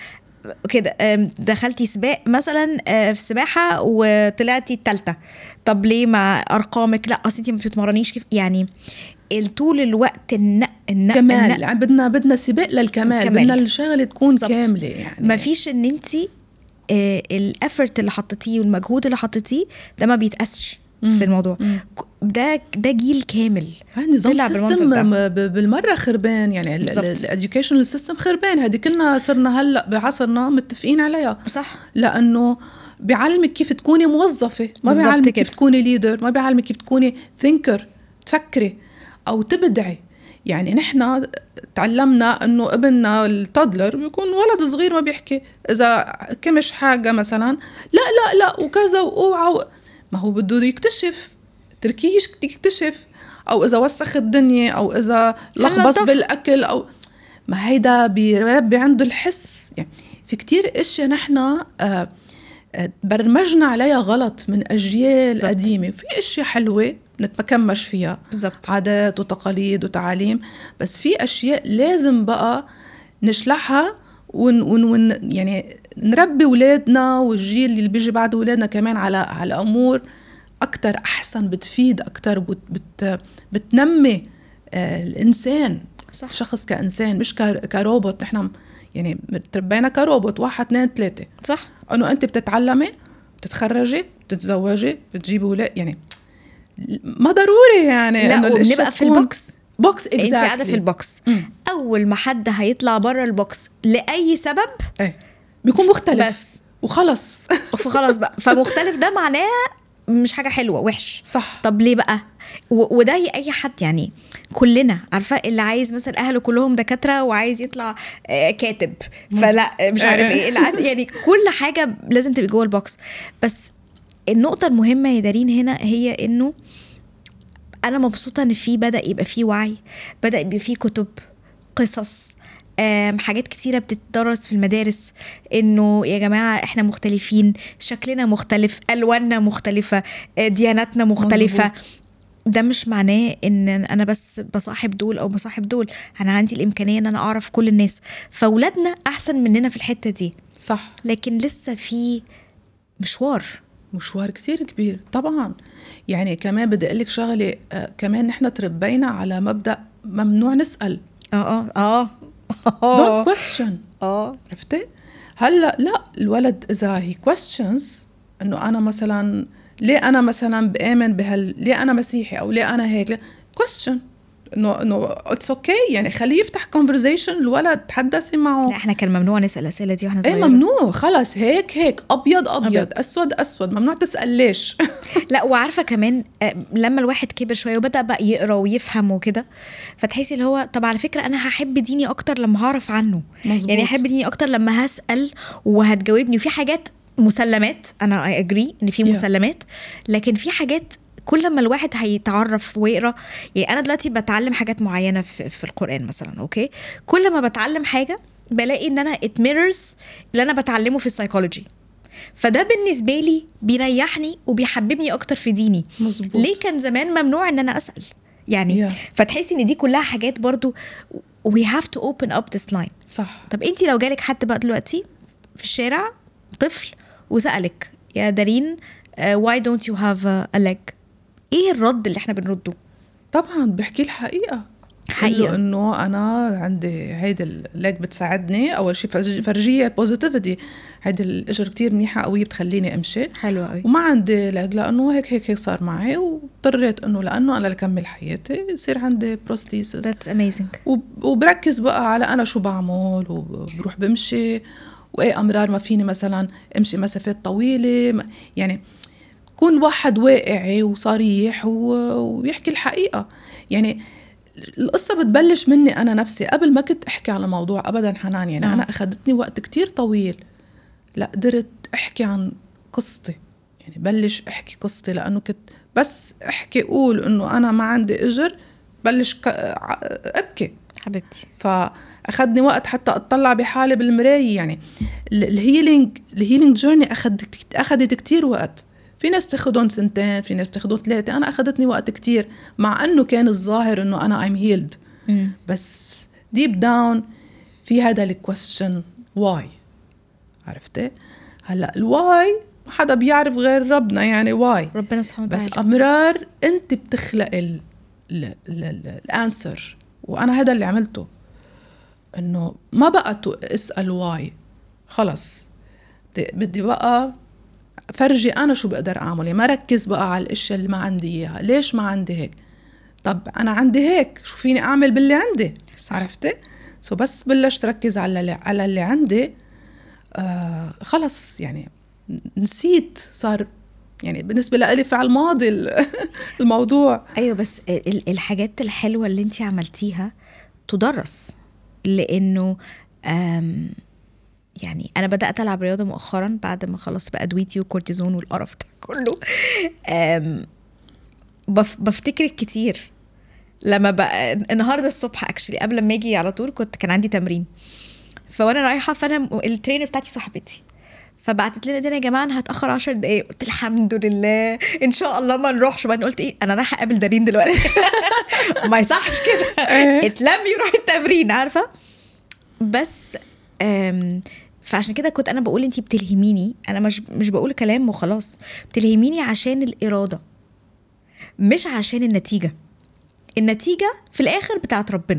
دخلتي سباق مثلا في السباحه وطلعتي الثالثه، طب ليه مع ارقامك؟ لا اصل انتي ما بتتمرنيش كيف. يعني طول الوقت النق كمال. يعني بدنا سباق للكمال، بدنا الشغله تكون بالزبط. كامله. يعني ما فيش ان انتي الافورت اللي حطيتيه والمجهود اللي حطيتيه ده ما بيتقاسش في الموضوع. ده جيل كامل نظام سيستم بالمره خربان. يعني الاديوكيشنال سيستم خربان. هذه كلنا صرنا هلا بعصرنا متفقين عليها، صح؟ لانه بيعلمك كيف تكوني موظفه، ما بيعلمك كيف تكوني ليدر، ما بيعلمك كيف تكوني ثينكر، تفكري او تبدعي. يعني نحن تعلمنا انه ابننا التودلر بيكون ولد صغير ما بيحكي، اذا كمش حاجه مثلا لا وكذا واوعى، ما هو بده يكتشف، تركيش يكتشف. او اذا وسخ الدنيا، او اذا لخبص بالاكل، او ما هيدا بيربي عنده الحس. يعني في كتير اشياء نحن برمجنا عليها غلط من اجيال قديمه. في اشياء حلوه نتمكمش فيها بالزبط. عادات وتقاليد وتعاليم، بس في أشياء لازم بقى نشلحها يعني نربي ولادنا والجيل اللي بيجي بعد ولادنا كمان على أمور أكتر أحسن، بتفيد أكتر، بتنمي الإنسان. صح. شخص كإنسان مش كروبوت. نحن يعني تربينا كروبوت 1 2 3. صح. أنه أنت بتتعلمي، بتتخرجي، بتتزوجي، بتجيبي ولاد. يعني ما ضروري يعني لا، وبنبقى في البوكس انت قاعده في البوكس. اول ما حد هيطلع بره البوكس لاي سبب بيكون مختلف بس وخلص. فخلاص بقى. فمختلف ده معناه مش حاجه حلوه، وحش. صح. طب ليه بقى؟ وده اي حد يعني كلنا عارفه اللي عايز مثلا اهله كلهم دكاتره وعايز يطلع كاتب، فلا مش عارف ايه يعني كل حاجه لازم تبقى جوه البوكس. بس النقطه المهمه يا دارين هنا هي انه انا مبسوطه ان في بدا يبقى في وعي، بدا يبقى في كتب، قصص، حاجات كتيره بتتدرس في المدارس، انه يا جماعه احنا مختلفين، شكلنا مختلف، الواننا مختلفه، دياناتنا مختلفه. مزبوط. ده مش معناه ان انا بس بصاحب دول او بصاحب دول. انا عندي الامكانيه ان انا اعرف كل الناس، فاولادنا احسن مننا في الحته دي. صح. لكن لسه في مشوار كتير كبير طبعا. يعني كمان بدي اقول لك شغله، كمان نحن تربينا على مبدا ممنوع نسال. don't question. عرفتي؟ هلا لا، الولد اذا هي questions انه انا مثلا ليه انا مثلا بآمن ليه انا مسيحي، او ليه انا هيك، question انه it's okay. يعني خليه يفتح conversation الولد، تحدثي معه. احنا كان ممنوع نسال الاسئله دي واحنا صغيرين. ممنوع خلاص. هيك ابيض اسود ممنوع تسال ليش. لا، وعارفه كمان لما الواحد كبر شويه وبدا بقى يقرا ويفهم وكده، فتحسي اللي هو طب على فكره انا هحب ديني اكتر لما هعرف عنه. مزبوط. يعني هحب ديني اكتر لما هسال وهتجاوبني. وفي حاجات مسلمات، انا I agree ان في مسلمات، لكن في حاجات كل ما الواحد هيتعرف ويقرا، يعني انا دلوقتي بتعلم حاجات معينه في القران مثلا، اوكي، كل ما بتعلم حاجه بلاقي ان انا it mirrors اللي انا بتعلمه في السايكولوجي، فده بالنسبه لي بيريحني وبيحببني اكتر في ديني. مظبوط. ليه كان زمان ممنوع ان انا اسال يعني؟ Yeah. فتحسي ان دي كلها حاجات برضو we have to open up this line. صح. طب انتي لو جالك حد بقى دلوقتي في الشارع طفل وسألك يا دارين why don't you have a leg، ايه الرد اللي احنا بنرده؟ طبعا بحكي الحقيقة، حقيقة انه انا عندي هيدي الليج بتساعدني. اول شيء فرجيه بوزيتيفيتي، هيدي الاجر كتير منيحه قويه بتخليني امشي. حلوة قوي. وما عندي ليج لانه هيك صار معي، واضطريت انه لانه انا لكمل حياتي يصير عندي بروستيسس. That's amazing. وبركز بقى على انا شو بعمل، وبروح بمشي، وايه امرار ما فيني مثلا امشي مسافات طويله. يعني كون واحد واقعي وصريح ويحكي الحقيقه. يعني القصة بتبلش مني أنا نفسي قبل ما كنت أحكي على موضوع أبدا حنان. يعني أنا أخذتني وقت كتير طويل لا قدرت أحكي عن قصتي، يعني بلش أحكي قصتي، لأنه كنت بس أحكي أقول أنه أنا ما عندي إجر بلش أبكي حبيبتي. فأخذني وقت حتى أطلع بحالي بالمراية. يعني الهيلينج جورني أخذت كتير وقت. في ناس بتاخدون 2 سنين، في ناس بتاخدون 3. أنا أخذتني وقت كتير، مع أنه كان الظاهر أنه أنا I'm healed. بس deep down في هذا الكويستشن why. عرفتي؟ هلأ الواي حدا بيعرف غير ربنا، يعني واي ربنا سبحانه وتعالى. بس أمرار أنت بتخلق الانسر. وأنا هذا اللي عملته، أنه ما بقى أسأل واي، خلص بدي بقى فرجي أنا شو بقدر أعمل. ما ركز بقى على الأشياء اللي ما عندي إياها. ليش ما عندي هيك؟ طب أنا عندي هيك، شو فيني أعمل باللي عندي؟ عرفتي؟ بس بلشت ركز على اللي عندي. خلص يعني نسيت، صار يعني بالنسبة لي في على الماضي الموضوع. أيوة، بس الحاجات الحلوة اللي انتي عملتيها تدرس، لأنه يعني أنا بدأت ألعب رياضة مؤخرا بعد ما خلصت بقى أدويتي وكورتيزون والقرف ده كله. بفتكرك كتير لما بقى النهاردة الصبح اكشلي قبل ما اجي على طول كان عندي تمرين، فوانا رايحة فأنا الترينر بتاعتي صاحبتي، فبعتت لنا يا جماعه انا هتاخر 10 دقايق. قلت الحمد لله ان شاء الله ما نروحش. وبعدين قلت ايه، انا رايحه اقابل دارين دلوقتي. ما يصحش كده، اتلمي وروحي التمرين، عارفه. بس فعشان كده كنت انا بقول انتي بتلهميني. انا مش بقول كلام وخلاص، بتلهميني عشان الاراده مش عشان النتيجه في الاخر بتاعت ربنا.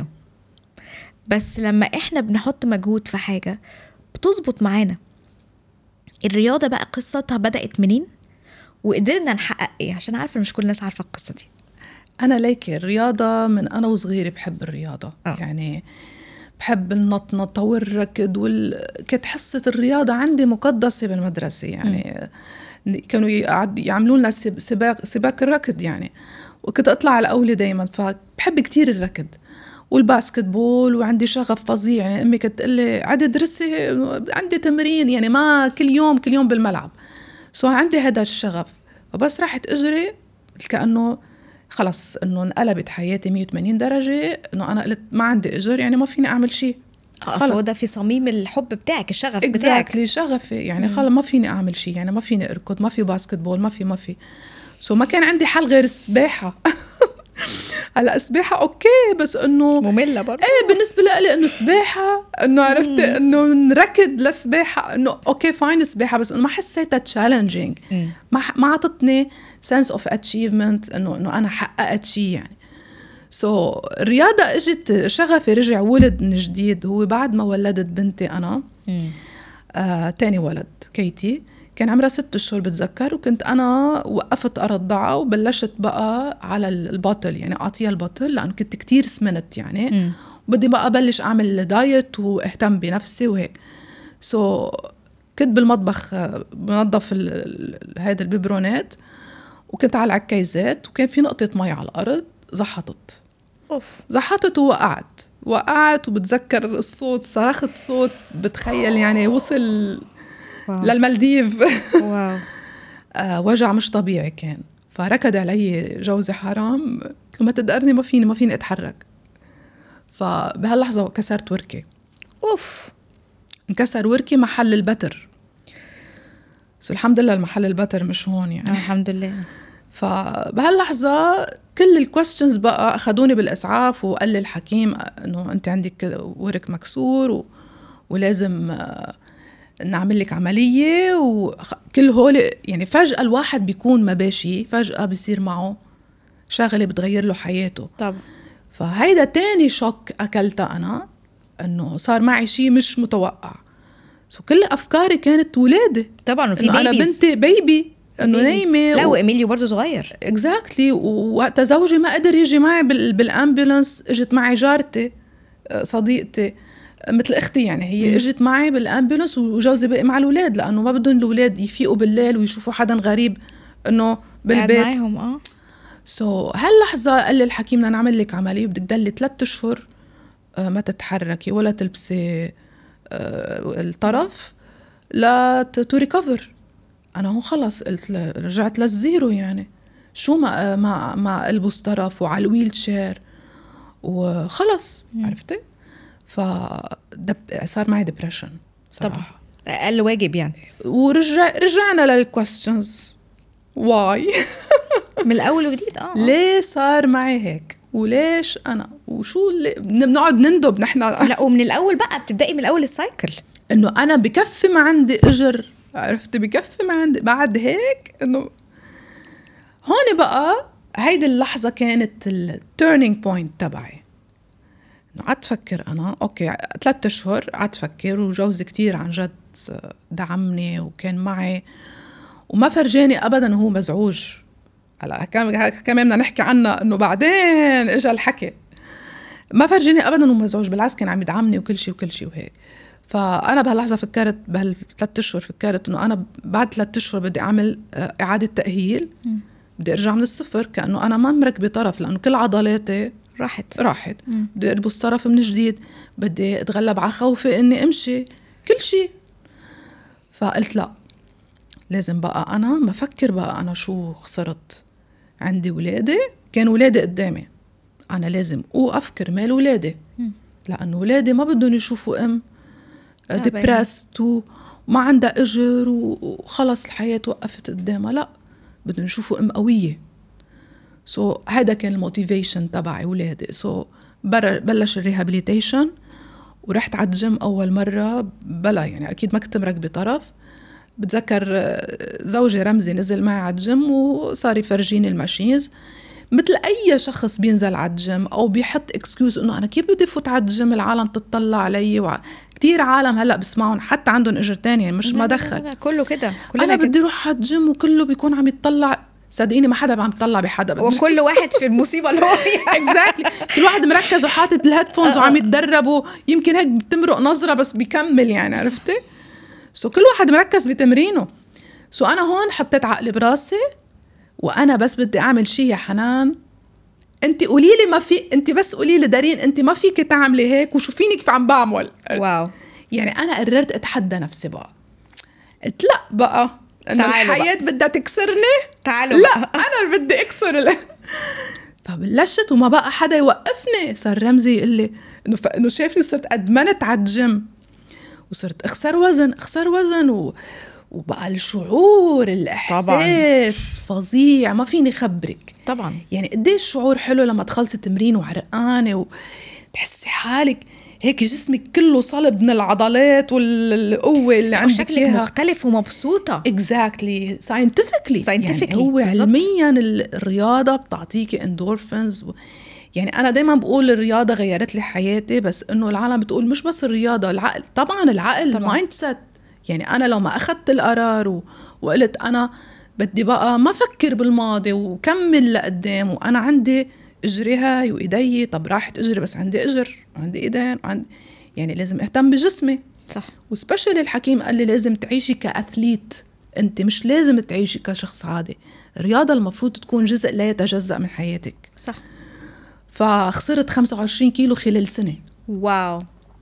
بس لما احنا بنحط مجهود في حاجه بتظبط معانا. الرياضة بقى قصتها بدأت منين وقدرنا نحقق ايه؟ عشان عارفة مش كل الناس عارفة القصة دي. أنا ليك الرياضة من أنا وصغيري بحب الرياضة. يعني بحب النطنطة والركض كانت حصة الرياضة عندي مقدسة بالمدرسة. يعني كانوا يعملوا لنا سباق الركض يعني، وكنت أطلع على الأولى دايما. فبحب كتير الركض والباسكت بول، وعندي شغف فظيع. يعني أمي كانت تقول لي عادي درسي، عندي تمرين، يعني ما كل يوم بالملعب. عندي هذا الشغف. وبس راحت أجري كأنه خلص إنه انقلبت حياتي 180 درجة. إنه أنا قلت ما عندي أجر، يعني ما فيني أعمل شيء. أصلا ده في صميم الحب بتاعك، الشغف بتاعك. شغفي يعني خلص ما فيني أعمل شيء، يعني ما فيني أركض، ما في باسكت بول، ما في ما كان عندي حل غير السباحة. هلا السباحة أوكي، بس إنه مملة برضه. إيه بالنسبة لي إنه سباحة، إنه عرفت إنه نركض للسباحة، إنه أوكي فاين سباحة، بس إنه ما حسيتها تشالنجينج. ما عطتني sense of achievement إنه أنا حققت شيء يعني. الرياضة إجت شغفي، رجع ولد من جديد. هو بعد ما ولدت بنتي أنا تاني ولد كيتي، كان عمرها 6 أشهر بتذكر، وكنت أنا وقفت أرضعها وبلشت بقى على البطل، يعني أعطيها البطل لأنه كنت كتير سمنت يعني. بدي بقى أبلش أعمل دايت واهتم بنفسي وهيك. كنت بالمطبخ بنظف هيدا البيبرونات، وكنت على العكايزات، وكان في نقطة مي على الأرض، زحطت ووقعت وبتذكر الصوت، صرخت صوت بتخيل يعني وصل للمالديف. واو. وجع مش طبيعي كان. فركض علي جوزي حرام، قلت له ما تقدرني، ما فيني اتحرك. فبهاللحظة كسرت وركي. اوف. انكسر وركي محل البتر. الحمد لله المحل البتر مش هون يعني. الحمد لله. فبهاللحظة كل الكويستشنز بقى أخذوني بالإسعاف، وقال لي الحكيم إنه أنت عندك ورك مكسور ولازم نعمل لك عملية وكل هول. يعني فجأة الواحد بيكون مباشي، فجأة بيصير معه شغلة بتغير له حياته. طبعا. فهيدا تاني شوك أكلتها أنا، إنه صار معي شيء مش متوقع. كل أفكاري كانت ولادة طبعا، وفي أنا بنتي بيبي إنه نايمة. لا وإيميليو برضو صغير. exactly. ووقت زوجي ما قدر يجي معي بالأمبولانس، اجت معي جارتي صديقتي مثل أختي يعني، هي اجت معي بالأمبولانس، وجوزي بقي مع الأولاد لأنه ما بدهم الأولاد يفيقوا بالليل ويشوفوا حدا غريب إنه بالبيت معهم. هاللحظة قال لي الحكيم بدنا نعمل لك عملية، بدك تضلي 3 أشهر ما تتحركي ولا تلبسي الطرف لا تو ريكفر. أنا هون خلص قلت رجعت للزيرو يعني، شو ما ألبس طرف وعلى الويل شير وخلص. عرفتي؟ صار معي ديبريشن طبعا، أقل واجب يعني. رجعنا للكويستشنز واي من الأول وجديد. ليه صار معي هيك، وليش أنا، وشو اللي بنقعد نندب نحن. لا، ومن الأول بقى بتبدأي من الأول السايكل، إنه أنا بكفي ما عندي أجر. عرفت؟ بكفي ما عندي بعد هيك. إنه هون بقى هيدي اللحظة كانت التيرنينج بوينت تبعي. إنه قعدت فكر أنا أوكي 3 أشهر قعدت فكر، وجوزي كتير عن جد دعمني وكان معي وما فرجاني أبدا هو مزعوج. هلا كمان بدنا نحكي عنها إنه بعدين إجا الحكي، ما فرجاني أبدا هو مزعوج، بالعكس كان عم يدعمني وكل شيء وهيك. فأنا بهاللحظة فكرت بهال3 أشهر، فكرت إنه أنا بعد 3 أشهر بدي أعمل إعادة تأهيل، بدي أرجع من الصفر كأنه أنا ما مركبة طرف، لأنه كل عضلاتي راحت. بدي ألبس طرف من جديد، بدي أتغلب على خوفي إني أمشي كل شيء. فقلت لا، لازم بقى أنا ما أفكر بقى أنا شو خسرت. عندي ولادي، كان ولادي قدامي، أنا لازم أفكر مال ولادي، لأنه ولادي ما بدهم يشوفوا أم ديبرست وما عندها أجر وخلص الحياة وقفت قدامها. لا، بدهم يشوفوا أم قوية. هذا كان الموتيفيشن تبعي ولادي. بلش الريهابيليتيشن، ورحت على الجيم أول مرة بلا يعني أكيد ما كنت مركبة طرف. بتذكر زوجي رمزي نزل معي على الجيم وصار يفرجيني الماشينز مثل أي شخص بينزل على الجيم أو بيحط إكسكيوز إنه أنا كيف بدي فوت على الجيم، العالم تتطلع علي. كتير عالم هلأ بسمعهم حتى عندهم إجر تاني يعني مش ما دخل. لا كله كده، أنا بدي روح على الجيم وكله بيكون عم يتطلع. صدقيني ما حدا عم يطلع بحدا، وكل واحد في المصيبة اللي هو فيها. exactly. كل واحد مركز وحاطط الهيدفونز وعم يتدرب، يمكن هيك بتمرق نظرة بس بيكمل يعني. عرفتي؟ كل واحد مركز بتمرينه. أنا هون حطيت عقلي براسي، وأنا بس بدي أعمل شيء يا حنان. أنت قولي لي ما في، أنت بس قولي لي دارين أنت ما فيك تعملي هيك وشوفيني كيف عم بعمل. واو. يعني أنا قررت أتحدى نفسي بقى. قلت لا بقى إنه الحياة بدها تكسرني. تعالوا لا بقى. أنا اللي بدي أكسر فبلشت وما بقى حدا يوقفني. صار رمزي يقول لي إنه شايفني صرت أدمنت على الجيم، وصرت أخسر وزن وبقى الشعور الإحساس طبعاً فظيع ما فيني خبرك. طبعا يعني قديش شعور حلو لما تخلصي تمرين وعرقانة وتحسي حالك هيك جسمك كله صلب من العضلات والقوة اللي عندك شكلك مختلف ومبسوطة. exactly scientifically يعني هو بالزبط. علميا الرياضة بتعطيكي اندورفينز يعني أنا دايما بقول الرياضة غيرت لي حياتي، بس إنه العالم بتقول مش بس الرياضة، العقل طبعا المايند سيت. يعني أنا لو ما أخذت القرار وقلت أنا بدي بقى ما فكر بالماضي وكمل لقدام، وأنا عندي أجري هاي وإيدي، طب راحت أجري بس عندي أجر وعندي إيدين يعني لازم أهتم بجسمي. صح. وسبيشالي الحكيم قال لي لازم تعيشي كأثليت، أنت مش لازم تعيشي كشخص عادي. الرياضة المفروض تكون جزء لا يتجزأ من حياتك. صح. فخسرت 25 كيلو خلال سنة. واو.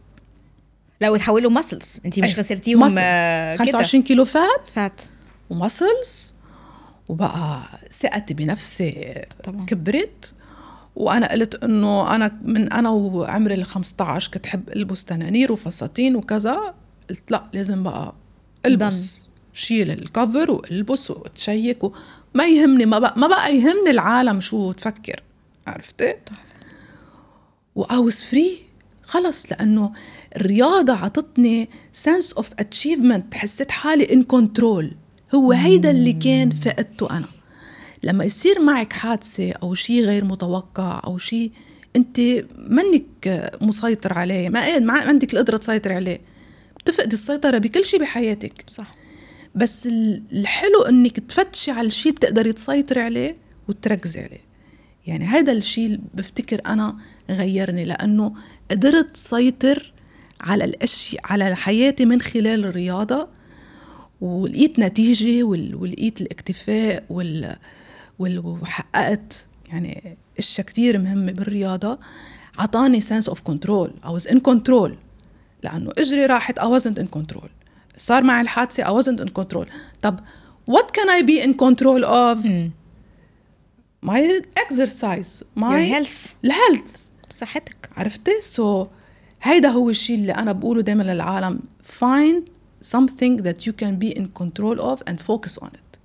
لو تحولوا ماسلز، انتي مش خسرتيهم 25 كيلو فات فات وماسلز وبقى ثقتي بنفسي طبعا. كبرت. وانا قلت انه انا وعمري 15 كنت حب البس تنانير وفساتين وكذا. قلت لا، لازم بقى البس، شيل الكفر والبس وتشيك ما يهمني، ما بقى يهمني العالم شو تفكر، عرفتي؟ وأوز فري خلص، لأنه الرياضة عطتني sense of achievement، حسيت حالي in control. هو هيدا اللي كان فقدته أنا. لما يصير معك حادثة أو شيء غير متوقع أو شيء أنت منك مسيطر عليه، ما عندك القدرة تسيطر عليه، بتفقد السيطرة بكل شيء بحياتك. صح. بس الحلو أنك تفتشي على الشيء بتقدري تسيطري عليه وتركزي عليه. يعني هذا الشيء بفتكر أنا غيرني، لأنه قدرت سيطر على الأشياء على حياتي من خلال الرياضة، ولقيت نتيجة ولقيت الاكتفاء وحققت يعني اشياء كتير مهمة بالرياضة. عطاني sense of control. I was in control، لأنه اجري راحت I wasn't in control. صار معي الحادثة I wasn't in control. طب what can I be in control of؟ my exercise، my health، صحتك، عرفتي؟ so هيدا هو الشيء اللي أنا بقوله دايما للعالم، find something that you can be in control of and focus on it.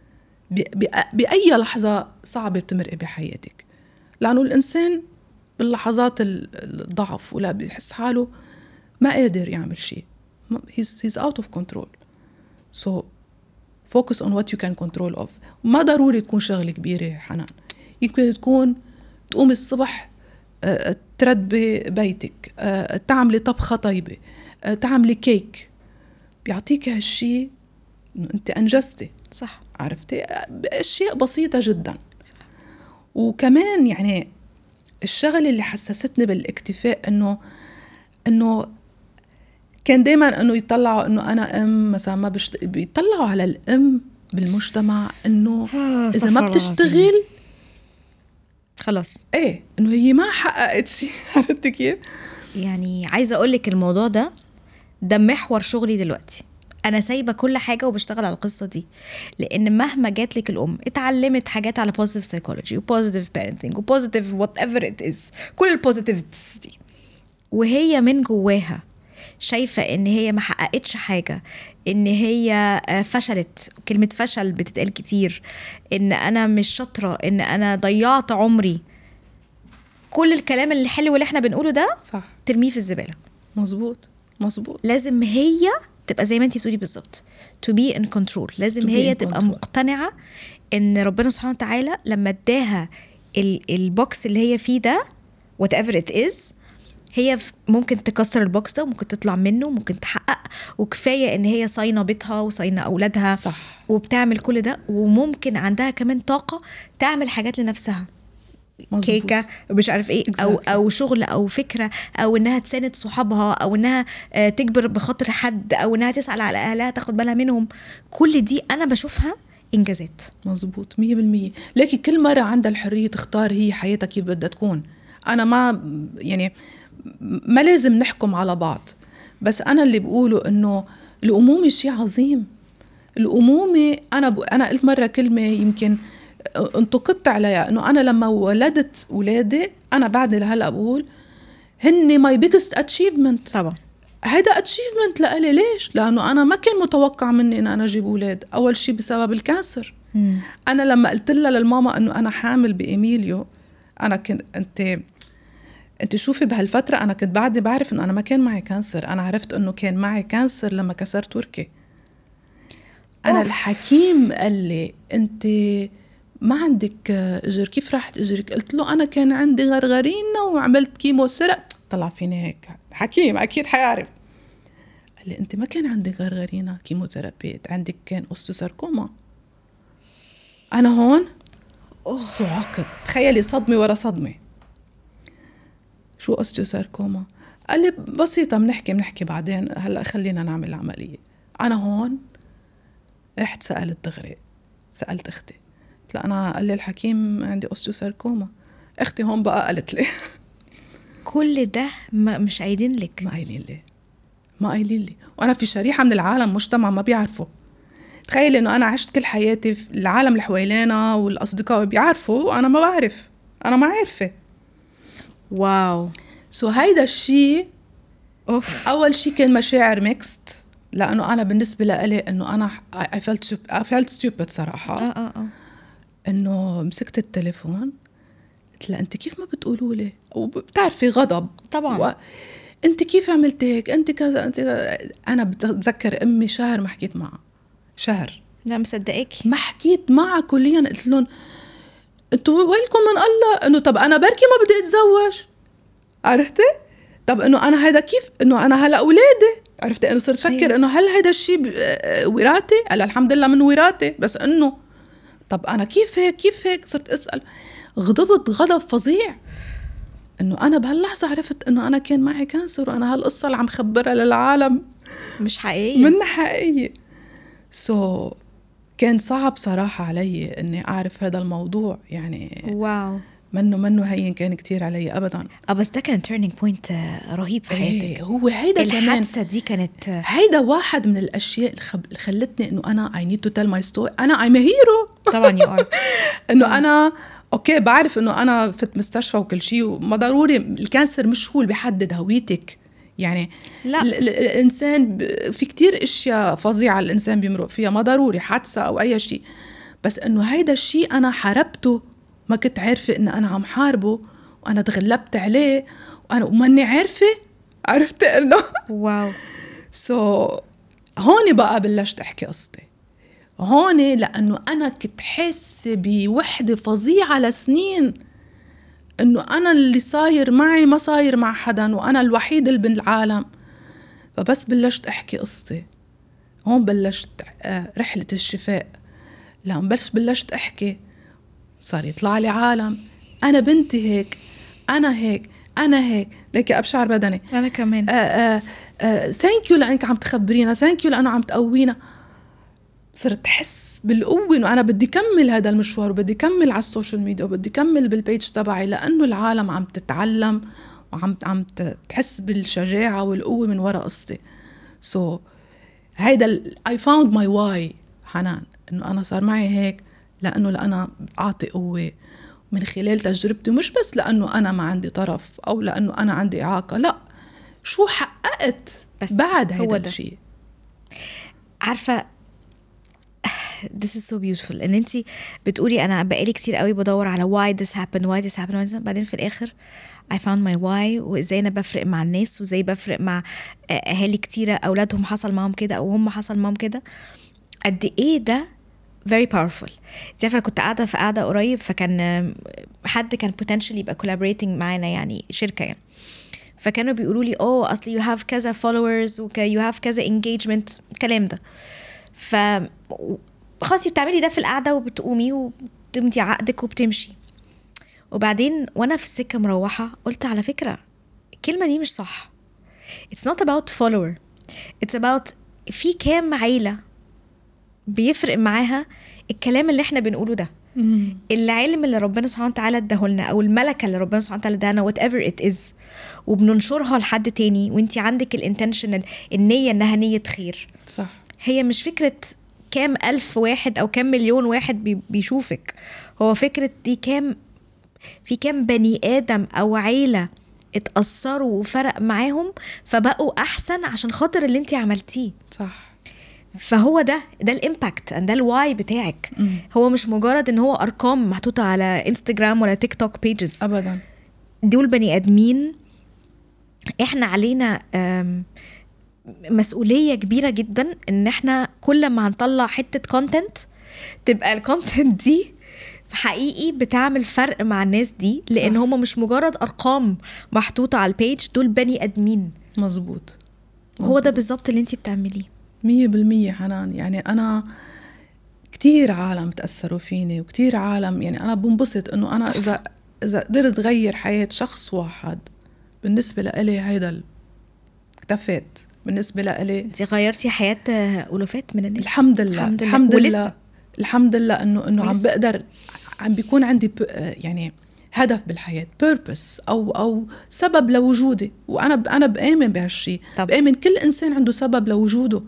بأي لحظة صعبة بتمرقي بحياتك، لأنه الإنسان باللحظات الضعف ولا بيحس حاله ما قادر يعمل شيء، he's out of control. so focus on what you can control of. ما ضروري تكون شغلة كبيرة حنان، يمكن تقومي الصبح ترتبي بيتك، تعملي طبخة طيبة، تعملي كيك، بيعطيك هالشي انت انجزتي. صح، عرفتي؟ اشياء بسيطة جدا. وكمان يعني الشغلة اللي حسستني بالاكتفاء انه كان دايما انه يطلعوا انه انا مثلا ما بيطلعوا على الام بالمجتمع انه اذا ما بتشتغل خلاص ايه انه هي ما حققت شيء. عرفتي كيف؟ يعني عايزه اقول لك الموضوع ده محور شغلي دلوقتي. انا سايبه كل حاجه وبشتغل على القصه دي، لان مهما جات لك الام اتعلمت حاجات على بوزيتيف سايكولوجي وبوزيتيف بارنتنج وبوزيتيف وات ايفر ات از، كل البوزيتيفز دي، وهي من جواها شايفه ان هي ما حققتش حاجه، ان هي فشلت، كلمه فشل بتتقال كتير، ان انا مش شاطره، ان انا ضيعت عمري، كل الكلام الحلو اللي احنا بنقوله ده صح ترميه في الزباله. مظبوط. لازم هي تبقى زي ما انتي بتقولي بالظبط to be in control. لازم هي تبقى مقتنعه ان ربنا سبحانه وتعالى لما اداها البوكس اللي هي فيه ده whatever it is، هي ممكن تكسر البوكس ده وممكن تطلع منه، ممكن تحقق، وكفايه ان هي صاينه بيتها وصاينه اولادها. صح. وبتعمل كل ده، وممكن عندها كمان طاقه تعمل حاجات لنفسها، كيكه مش عارف ايه او شغل او فكره، او انها تساند صحابها، او انها تجبر بخاطر حد، او انها تسأل على اهلها تاخد بالها منهم. كل دي انا بشوفها انجازات. مظبوط 100%. لكن كل مره عندها الحريه تختار هي حياتها كيف بدها تكون. انا ما يعني ما لازم نحكم على بعض، بس انا اللي بقوله انه الامومه شيء عظيم. الامومه انا قلت مره كلمه يمكن انتقدت عليها، انه انا لما ولدت ولادي انا بعدني لهلا بقول هن my biggest achievement. طبعا هيدا achievement لإلي. ليش؟ لانه انا ما كان متوقع مني ان انا اجيب اولاد. اول شيء بسبب الكانسر. انا لما قلت لها للماما انه انا حامل بإيميليو، انا كنت انت شوفي بهالفتره انا كنت بعدني بعرف انه انا ما كان معي كانسر. انا عرفت انه كان معي كانسر لما كسرت وركي. انا الحكيم قال لي انت ما عندك اجر، كيف راح تجرك؟ قلت له انا كان عندي غرغرينه وعملت كيمو سرق. طلع فيني هيك حكيم اكيد حيعرف. قال لي انت ما كان عندك غرغرينه كيمو ثيرابي، عندك كان اوستيوساركوما. انا هون صعقت. تخيلي صدمه ورا صدمه. شو اوستيوساركوما؟ قال لي بسيطه، بنحكي بعدين، هلا خلينا نعمل العمليه. انا هون رحت سالت دغري، سالت اختي، لا انا قال لي الحكيم عندي اوستيوساركوما. اختي هون بقى قالت لي كل ده مش قايلين لك. ما قايلين لي. وانا في شريحه من العالم مجتمع ما بيعرفوا. تخيل انه انا عشت كل حياتي في العالم اللي حوالينا والأصدقاء بيعرفوا وأنا ما بعرف، أنا ما عارفة. واو. هيدا الشيء اوف. أول شيء كان مشاعر ميكست، لأنه أنا بالنسبة لي إنه أنا I felt stupid صراحة. إنه مسكت التليفون قلت لها أنت كيف ما بتقولوا لي، وبتعرفي غضب طبعا. أنت كيف عملت هيك، أنت كذا، أنت كذا. أنا بتذكر أمي شهر ما حكيت معها، شهر. لا مصدقك، ما حكيت معها كليا. قلت لهم أنتوا ويلكم من الله، إنه طب أنا بركي ما بدي أتزوج، عرفتي؟ طب إنه أنا هيدا كيف، إنه أنا هلا أولادي، عرفتي؟ إنه صرت أفكر إنه هل هيدا الشيء وراثي؟ قال الحمد لله من وراثي، بس إنه طب أنا كيف هيك كيف هيك، صرت أسأل. غضبت غضب فظيع إنه أنا بهاللحظة عرفت إنه أنا كان معي كانسر، وأنا هالقصة اللي عم خبرها للعالم مش حقيقية، من حقيقية. كان صعب صراحة علي إني أعرف هذا الموضوع، يعني واو. منه هين كان كتير علي أبداً. بس ده كان turning point رهيب في حياتك. هو هيدا الحادثة دي كانت هيدا واحد من الأشياء اللي خلتني إنه أنا I need to tell my story. أنا I'm a hero طبعا you are. إنه أنا أوكي بعرف إنه أنا فت مستشفى وكل شيء، وما ضروري الكانسر مش هو اللي بيحدد هويتك، يعني لا. الإنسان في كتير إشياء فظيعة الإنسان بيمرق فيها، ما ضروري حادثة أو أي شيء، بس إنه هيدا الشيء أنا حاربته، ما كنت عارفة إن أنا عم حاربه، وأنا تغلبت عليه، وأنا وماني عارفة، عرفت إنه واو. هون بقى بلشت أحكي قصتي هون، لأنه أنا كنت حاسة بوحدة فظيعة لسنين، إنه أنا اللي صاير معي ما صاير مع حدا، وأنا الوحيد اللي بالعالم. فبس بلشت أحكي قصتي هون بلشت رحلة الشفاء. لأن بس بلشت أحكي صار يطلع لي عالم أنا بنتي هيك، أنا هيك، أنا هيك، ليك أبشعر بدني، أنا كمان. ثانك يو لأنك عم تخبرينا، ثانك يو لأنه عم تقوينا. صرت أحس بالقوة إنه أنا بدي كمل هذا المشوار، وبدي كمل على السوشيال ميديا، وبدي كمل بالبيج تبعي، لأنه العالم عم تتعلم وعم تحس بالشجاعة والقوة من وراء قصتي. هيدا I found my why حنان، إنه أنا صار معي هيك لأنه لأنا أعطي قوة من خلال تجربتي، مش بس لأنه أنا ما عندي طرف أو لأنه أنا عندي إعاقة، لا، شو حققت بس بعد هيدا الشيء. عارفة this is so beautiful إن أنتي بتقولي أنا بقالي كتير قوي بدور على why this happened بعدين في الآخر I found my why، وإزاي أنا بفرق مع الناس، وإزاي بفرق مع أهالي كتيرة أولادهم حصل معهم كده أو هم حصل معهم كده. قد إيه ده very powerful. تعرف كنت قاعدة في قاعدة قريب، فكان حد كان potentially يبقى collaborating معانا، يعني شركة يعني، فكانوا بيقولوا لي أصلي you have كذا followers you have كذا engagement الكلام ده. خلاص بتعملي ده في القعدة وبتقومي وبتمضي عقدك وبتمشي. وبعدين وانا في السكة مروحة قلت على فكرة الكلمة دي مش صح. It's not about follower, it's about في كام عيلة بيفرق معاها الكلام اللي احنا بنقوله ده. العلم اللي ربنا سبحانه وتعالى اداهولنا، او الملكة اللي ربنا سبحانه وتعالى ادانا whatever it is، وبننشرها لحد تاني، وانتي عندك الانتنشن، النية انها نية خير. صح. هي مش فكرة كام ألف واحد أو كام مليون واحد بيشوفك، هو فكرة دي في كام بني آدم أو عيلة اتأثروا وفرق معاهم فبقوا أحسن عشان خاطر اللي انتي عملتيه. صح. فهو ده الامباكت، ده الواي بتاعك. هو مش مجرد ان هو أرقام محطوطة على انستجرام ولا تيك توك بيجز أبدا. دول بني آدمين، احنا علينا مسؤولية كبيرة جدا ان احنا كل ما هنطلع حتة كونتنت تبقى الكونتنت دي حقيقي بتعمل فرق مع الناس دي، لان هم مش مجرد ارقام محطوطة على البيج، دول بني ادمين. مزبوط. هو ده بالظبط اللي انتي بتعمليه 100% حنان. يعني انا كتير عالم تأثروا فيني، وكتير عالم، يعني انا بنبسط انه انا اذا قدرت غير حياة شخص واحد، بالنسبة لإلي هيدا اكتفيت. بالنسبة لإلي انتي غيرتي حياة ألوفات من الناس. الحمد لله. الحمد لله. الحمد لله انه عم بقدر، عم بيكون عندي يعني هدف بالحياة، purpose او سبب لوجودي. وانا بآمن بهالشيء، بآمن كل انسان عنده سبب لوجوده،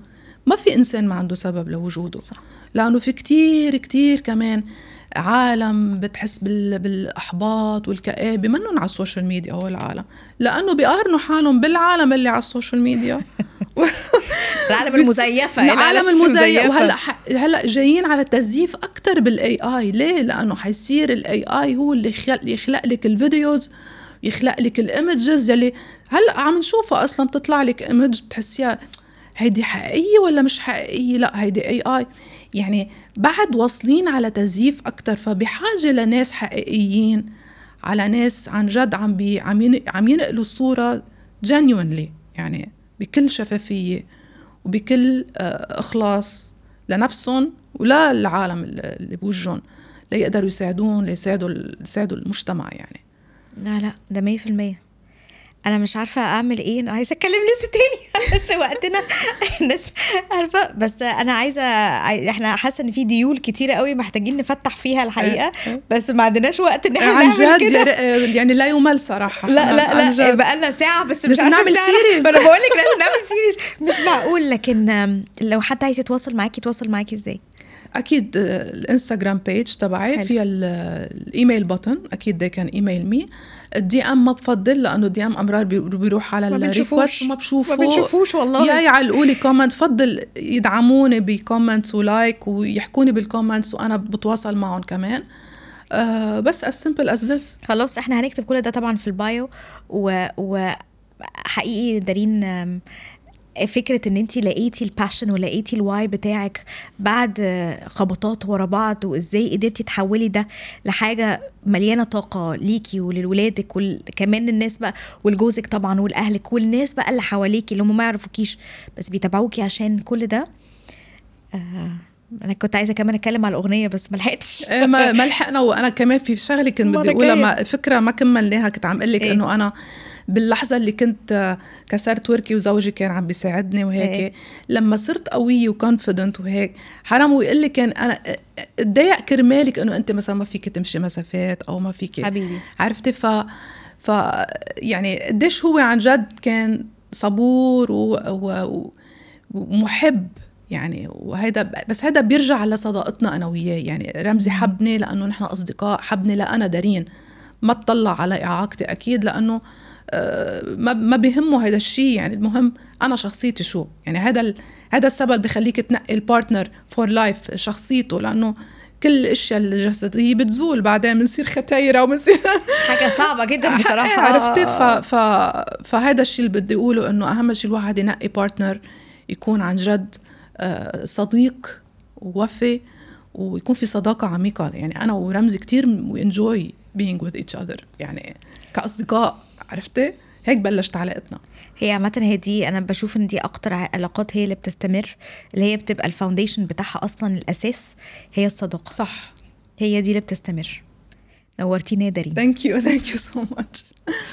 ما في إنسان ما عنده سبب لوجوده. صح. لأنه في كتير كتير كمان عالم بتحس بالإحباط والكآبة منهم على السوشيال ميديا هو العالم، لأنه بيقارنوا حالهم بالعالم اللي على السوشيال ميديا العالم المزيفة، العالم المزيف. وهلا جايين على تزييف أكتر بالاي اي. ليه؟ لأنه حيصير الاي اي هو اللي يخلق لك الفيديوز، يخلق لك الايمجز يلي هلا عم نشوفها اصلا تطلع لك ايمج بتحسيها هيدي حقيقية ولا مش حقيقية، لا هيدي اي اي. يعني بعد واصلين على تزييف أكتر، فبحاجة لناس حقيقيين، على ناس عن جد عم ينقلوا الصورة genuinely، يعني بكل شفافية وبكل إخلاص لنفسهم ولا العالم اللي بوجهن، ليقدروا يساعدون، ليساعدوا المجتمع يعني. لا ده 100%. انا مش عارفه اعمل ايه، انا عايزه اتكلم لسه تاني بس وقتنا الناس عارفه، بس انا عايزه احنا حاسه ان في ديول كتيره قوي محتاجين نفتح فيها الحقيقه، بس ما عندناش وقت ان احنا نعمل كده يعني لا يمل صراحه. لا بقى لنا ساعه بس مش عارفه نعمل سيريز. انا بقول لك لازم نعمل سيريز مش معقول. لكن لو حد عايز يتواصل معاكي ازاي؟ اكيد الانستغرام بيج تبعي فيها الايميل بوتن، اكيد ده كان ايميل مي. الدي ام ما بفضل، لانه الدي ام امرار بيروح على الريكوست وما بنشوفوش والله. يا يعلقوا لي كومنت، بفضل يدعموني بكومنتس ولايك ويحكوني بالكومنتس وانا بتواصل معهم كمان. بس as simple as this. خلاص احنا هنكتب كل ده طبعا في البايو. وحقيقي دارين فكرة ان انتي لقيتي الباشن ولقيتي الواي بتاعك بعد خبطات ورا بعض، وازاي قدرتي تحولي ده لحاجة مليانة طاقة ليكي ولولادك وكمان الناس بقى والجوزك طبعا والاهلك والناس بقى اللي حواليكي اللي هم ما يعرفوكيش بس بيتابعوكي عشان كل ده. انا كنت عايزه كمان اتكلم على الاغنيه بس ما لحقتش. ما لحقنا. وانا كمان في شغله كنت بدي اقولها، الفكره ما كملناها. كنت عم اقول لك انه انا باللحظه اللي كنت كسرت وركي وزوجي كان عم بيساعدني وهيك، لما صرت قويه وكونفيدنت وهيك، حرام ويقول لي كان انا اتضايق كرمالك انه انت مثلا ما فيك تمشي مسافات او ما فيك حبيبي، عرفتي. ف يعني قديش هو عن جد كان صبور ومحب يعني. وهيدا بس هيدا بيرجع لصداقتنا انا وياه. يعني رمزي حبني لانه نحن اصدقاء، حبني لأنا دارين ما تطلع على اعاقتي اكيد، لانه ما بيهمه هيدا الشيء. يعني المهم انا شخصيتي شو، يعني هذا السبب بخليك تنقي البارتنر فور لايف، شخصيته، لانه كل الاشياء الجسديه بتزول بعدين، بنصير ختايره وبنصير حاجه صعبه جدا بصراحه. عرفتي؟ فهذا الشيء اللي بدي اقوله، انه اهم شيء الواحد ينقي بارتنر يكون عن جد صديق ووفي، ويكون في صداقه عميقه. يعني انا ورمزي كتير we enjoy being with each other يعني كأصدقاء. عرفتي؟ هيك بلشت علاقتنا. هي عامة هي دي، أنا بشوف إن دي أكتر علاقات هي اللي بتستمر، اللي هي بتبقى الفاونديشن بتاعها أصلا الأساس هي الصداقة. صح، هي دي اللي بتستمر. نورتيني يا دارين. Thank you so much.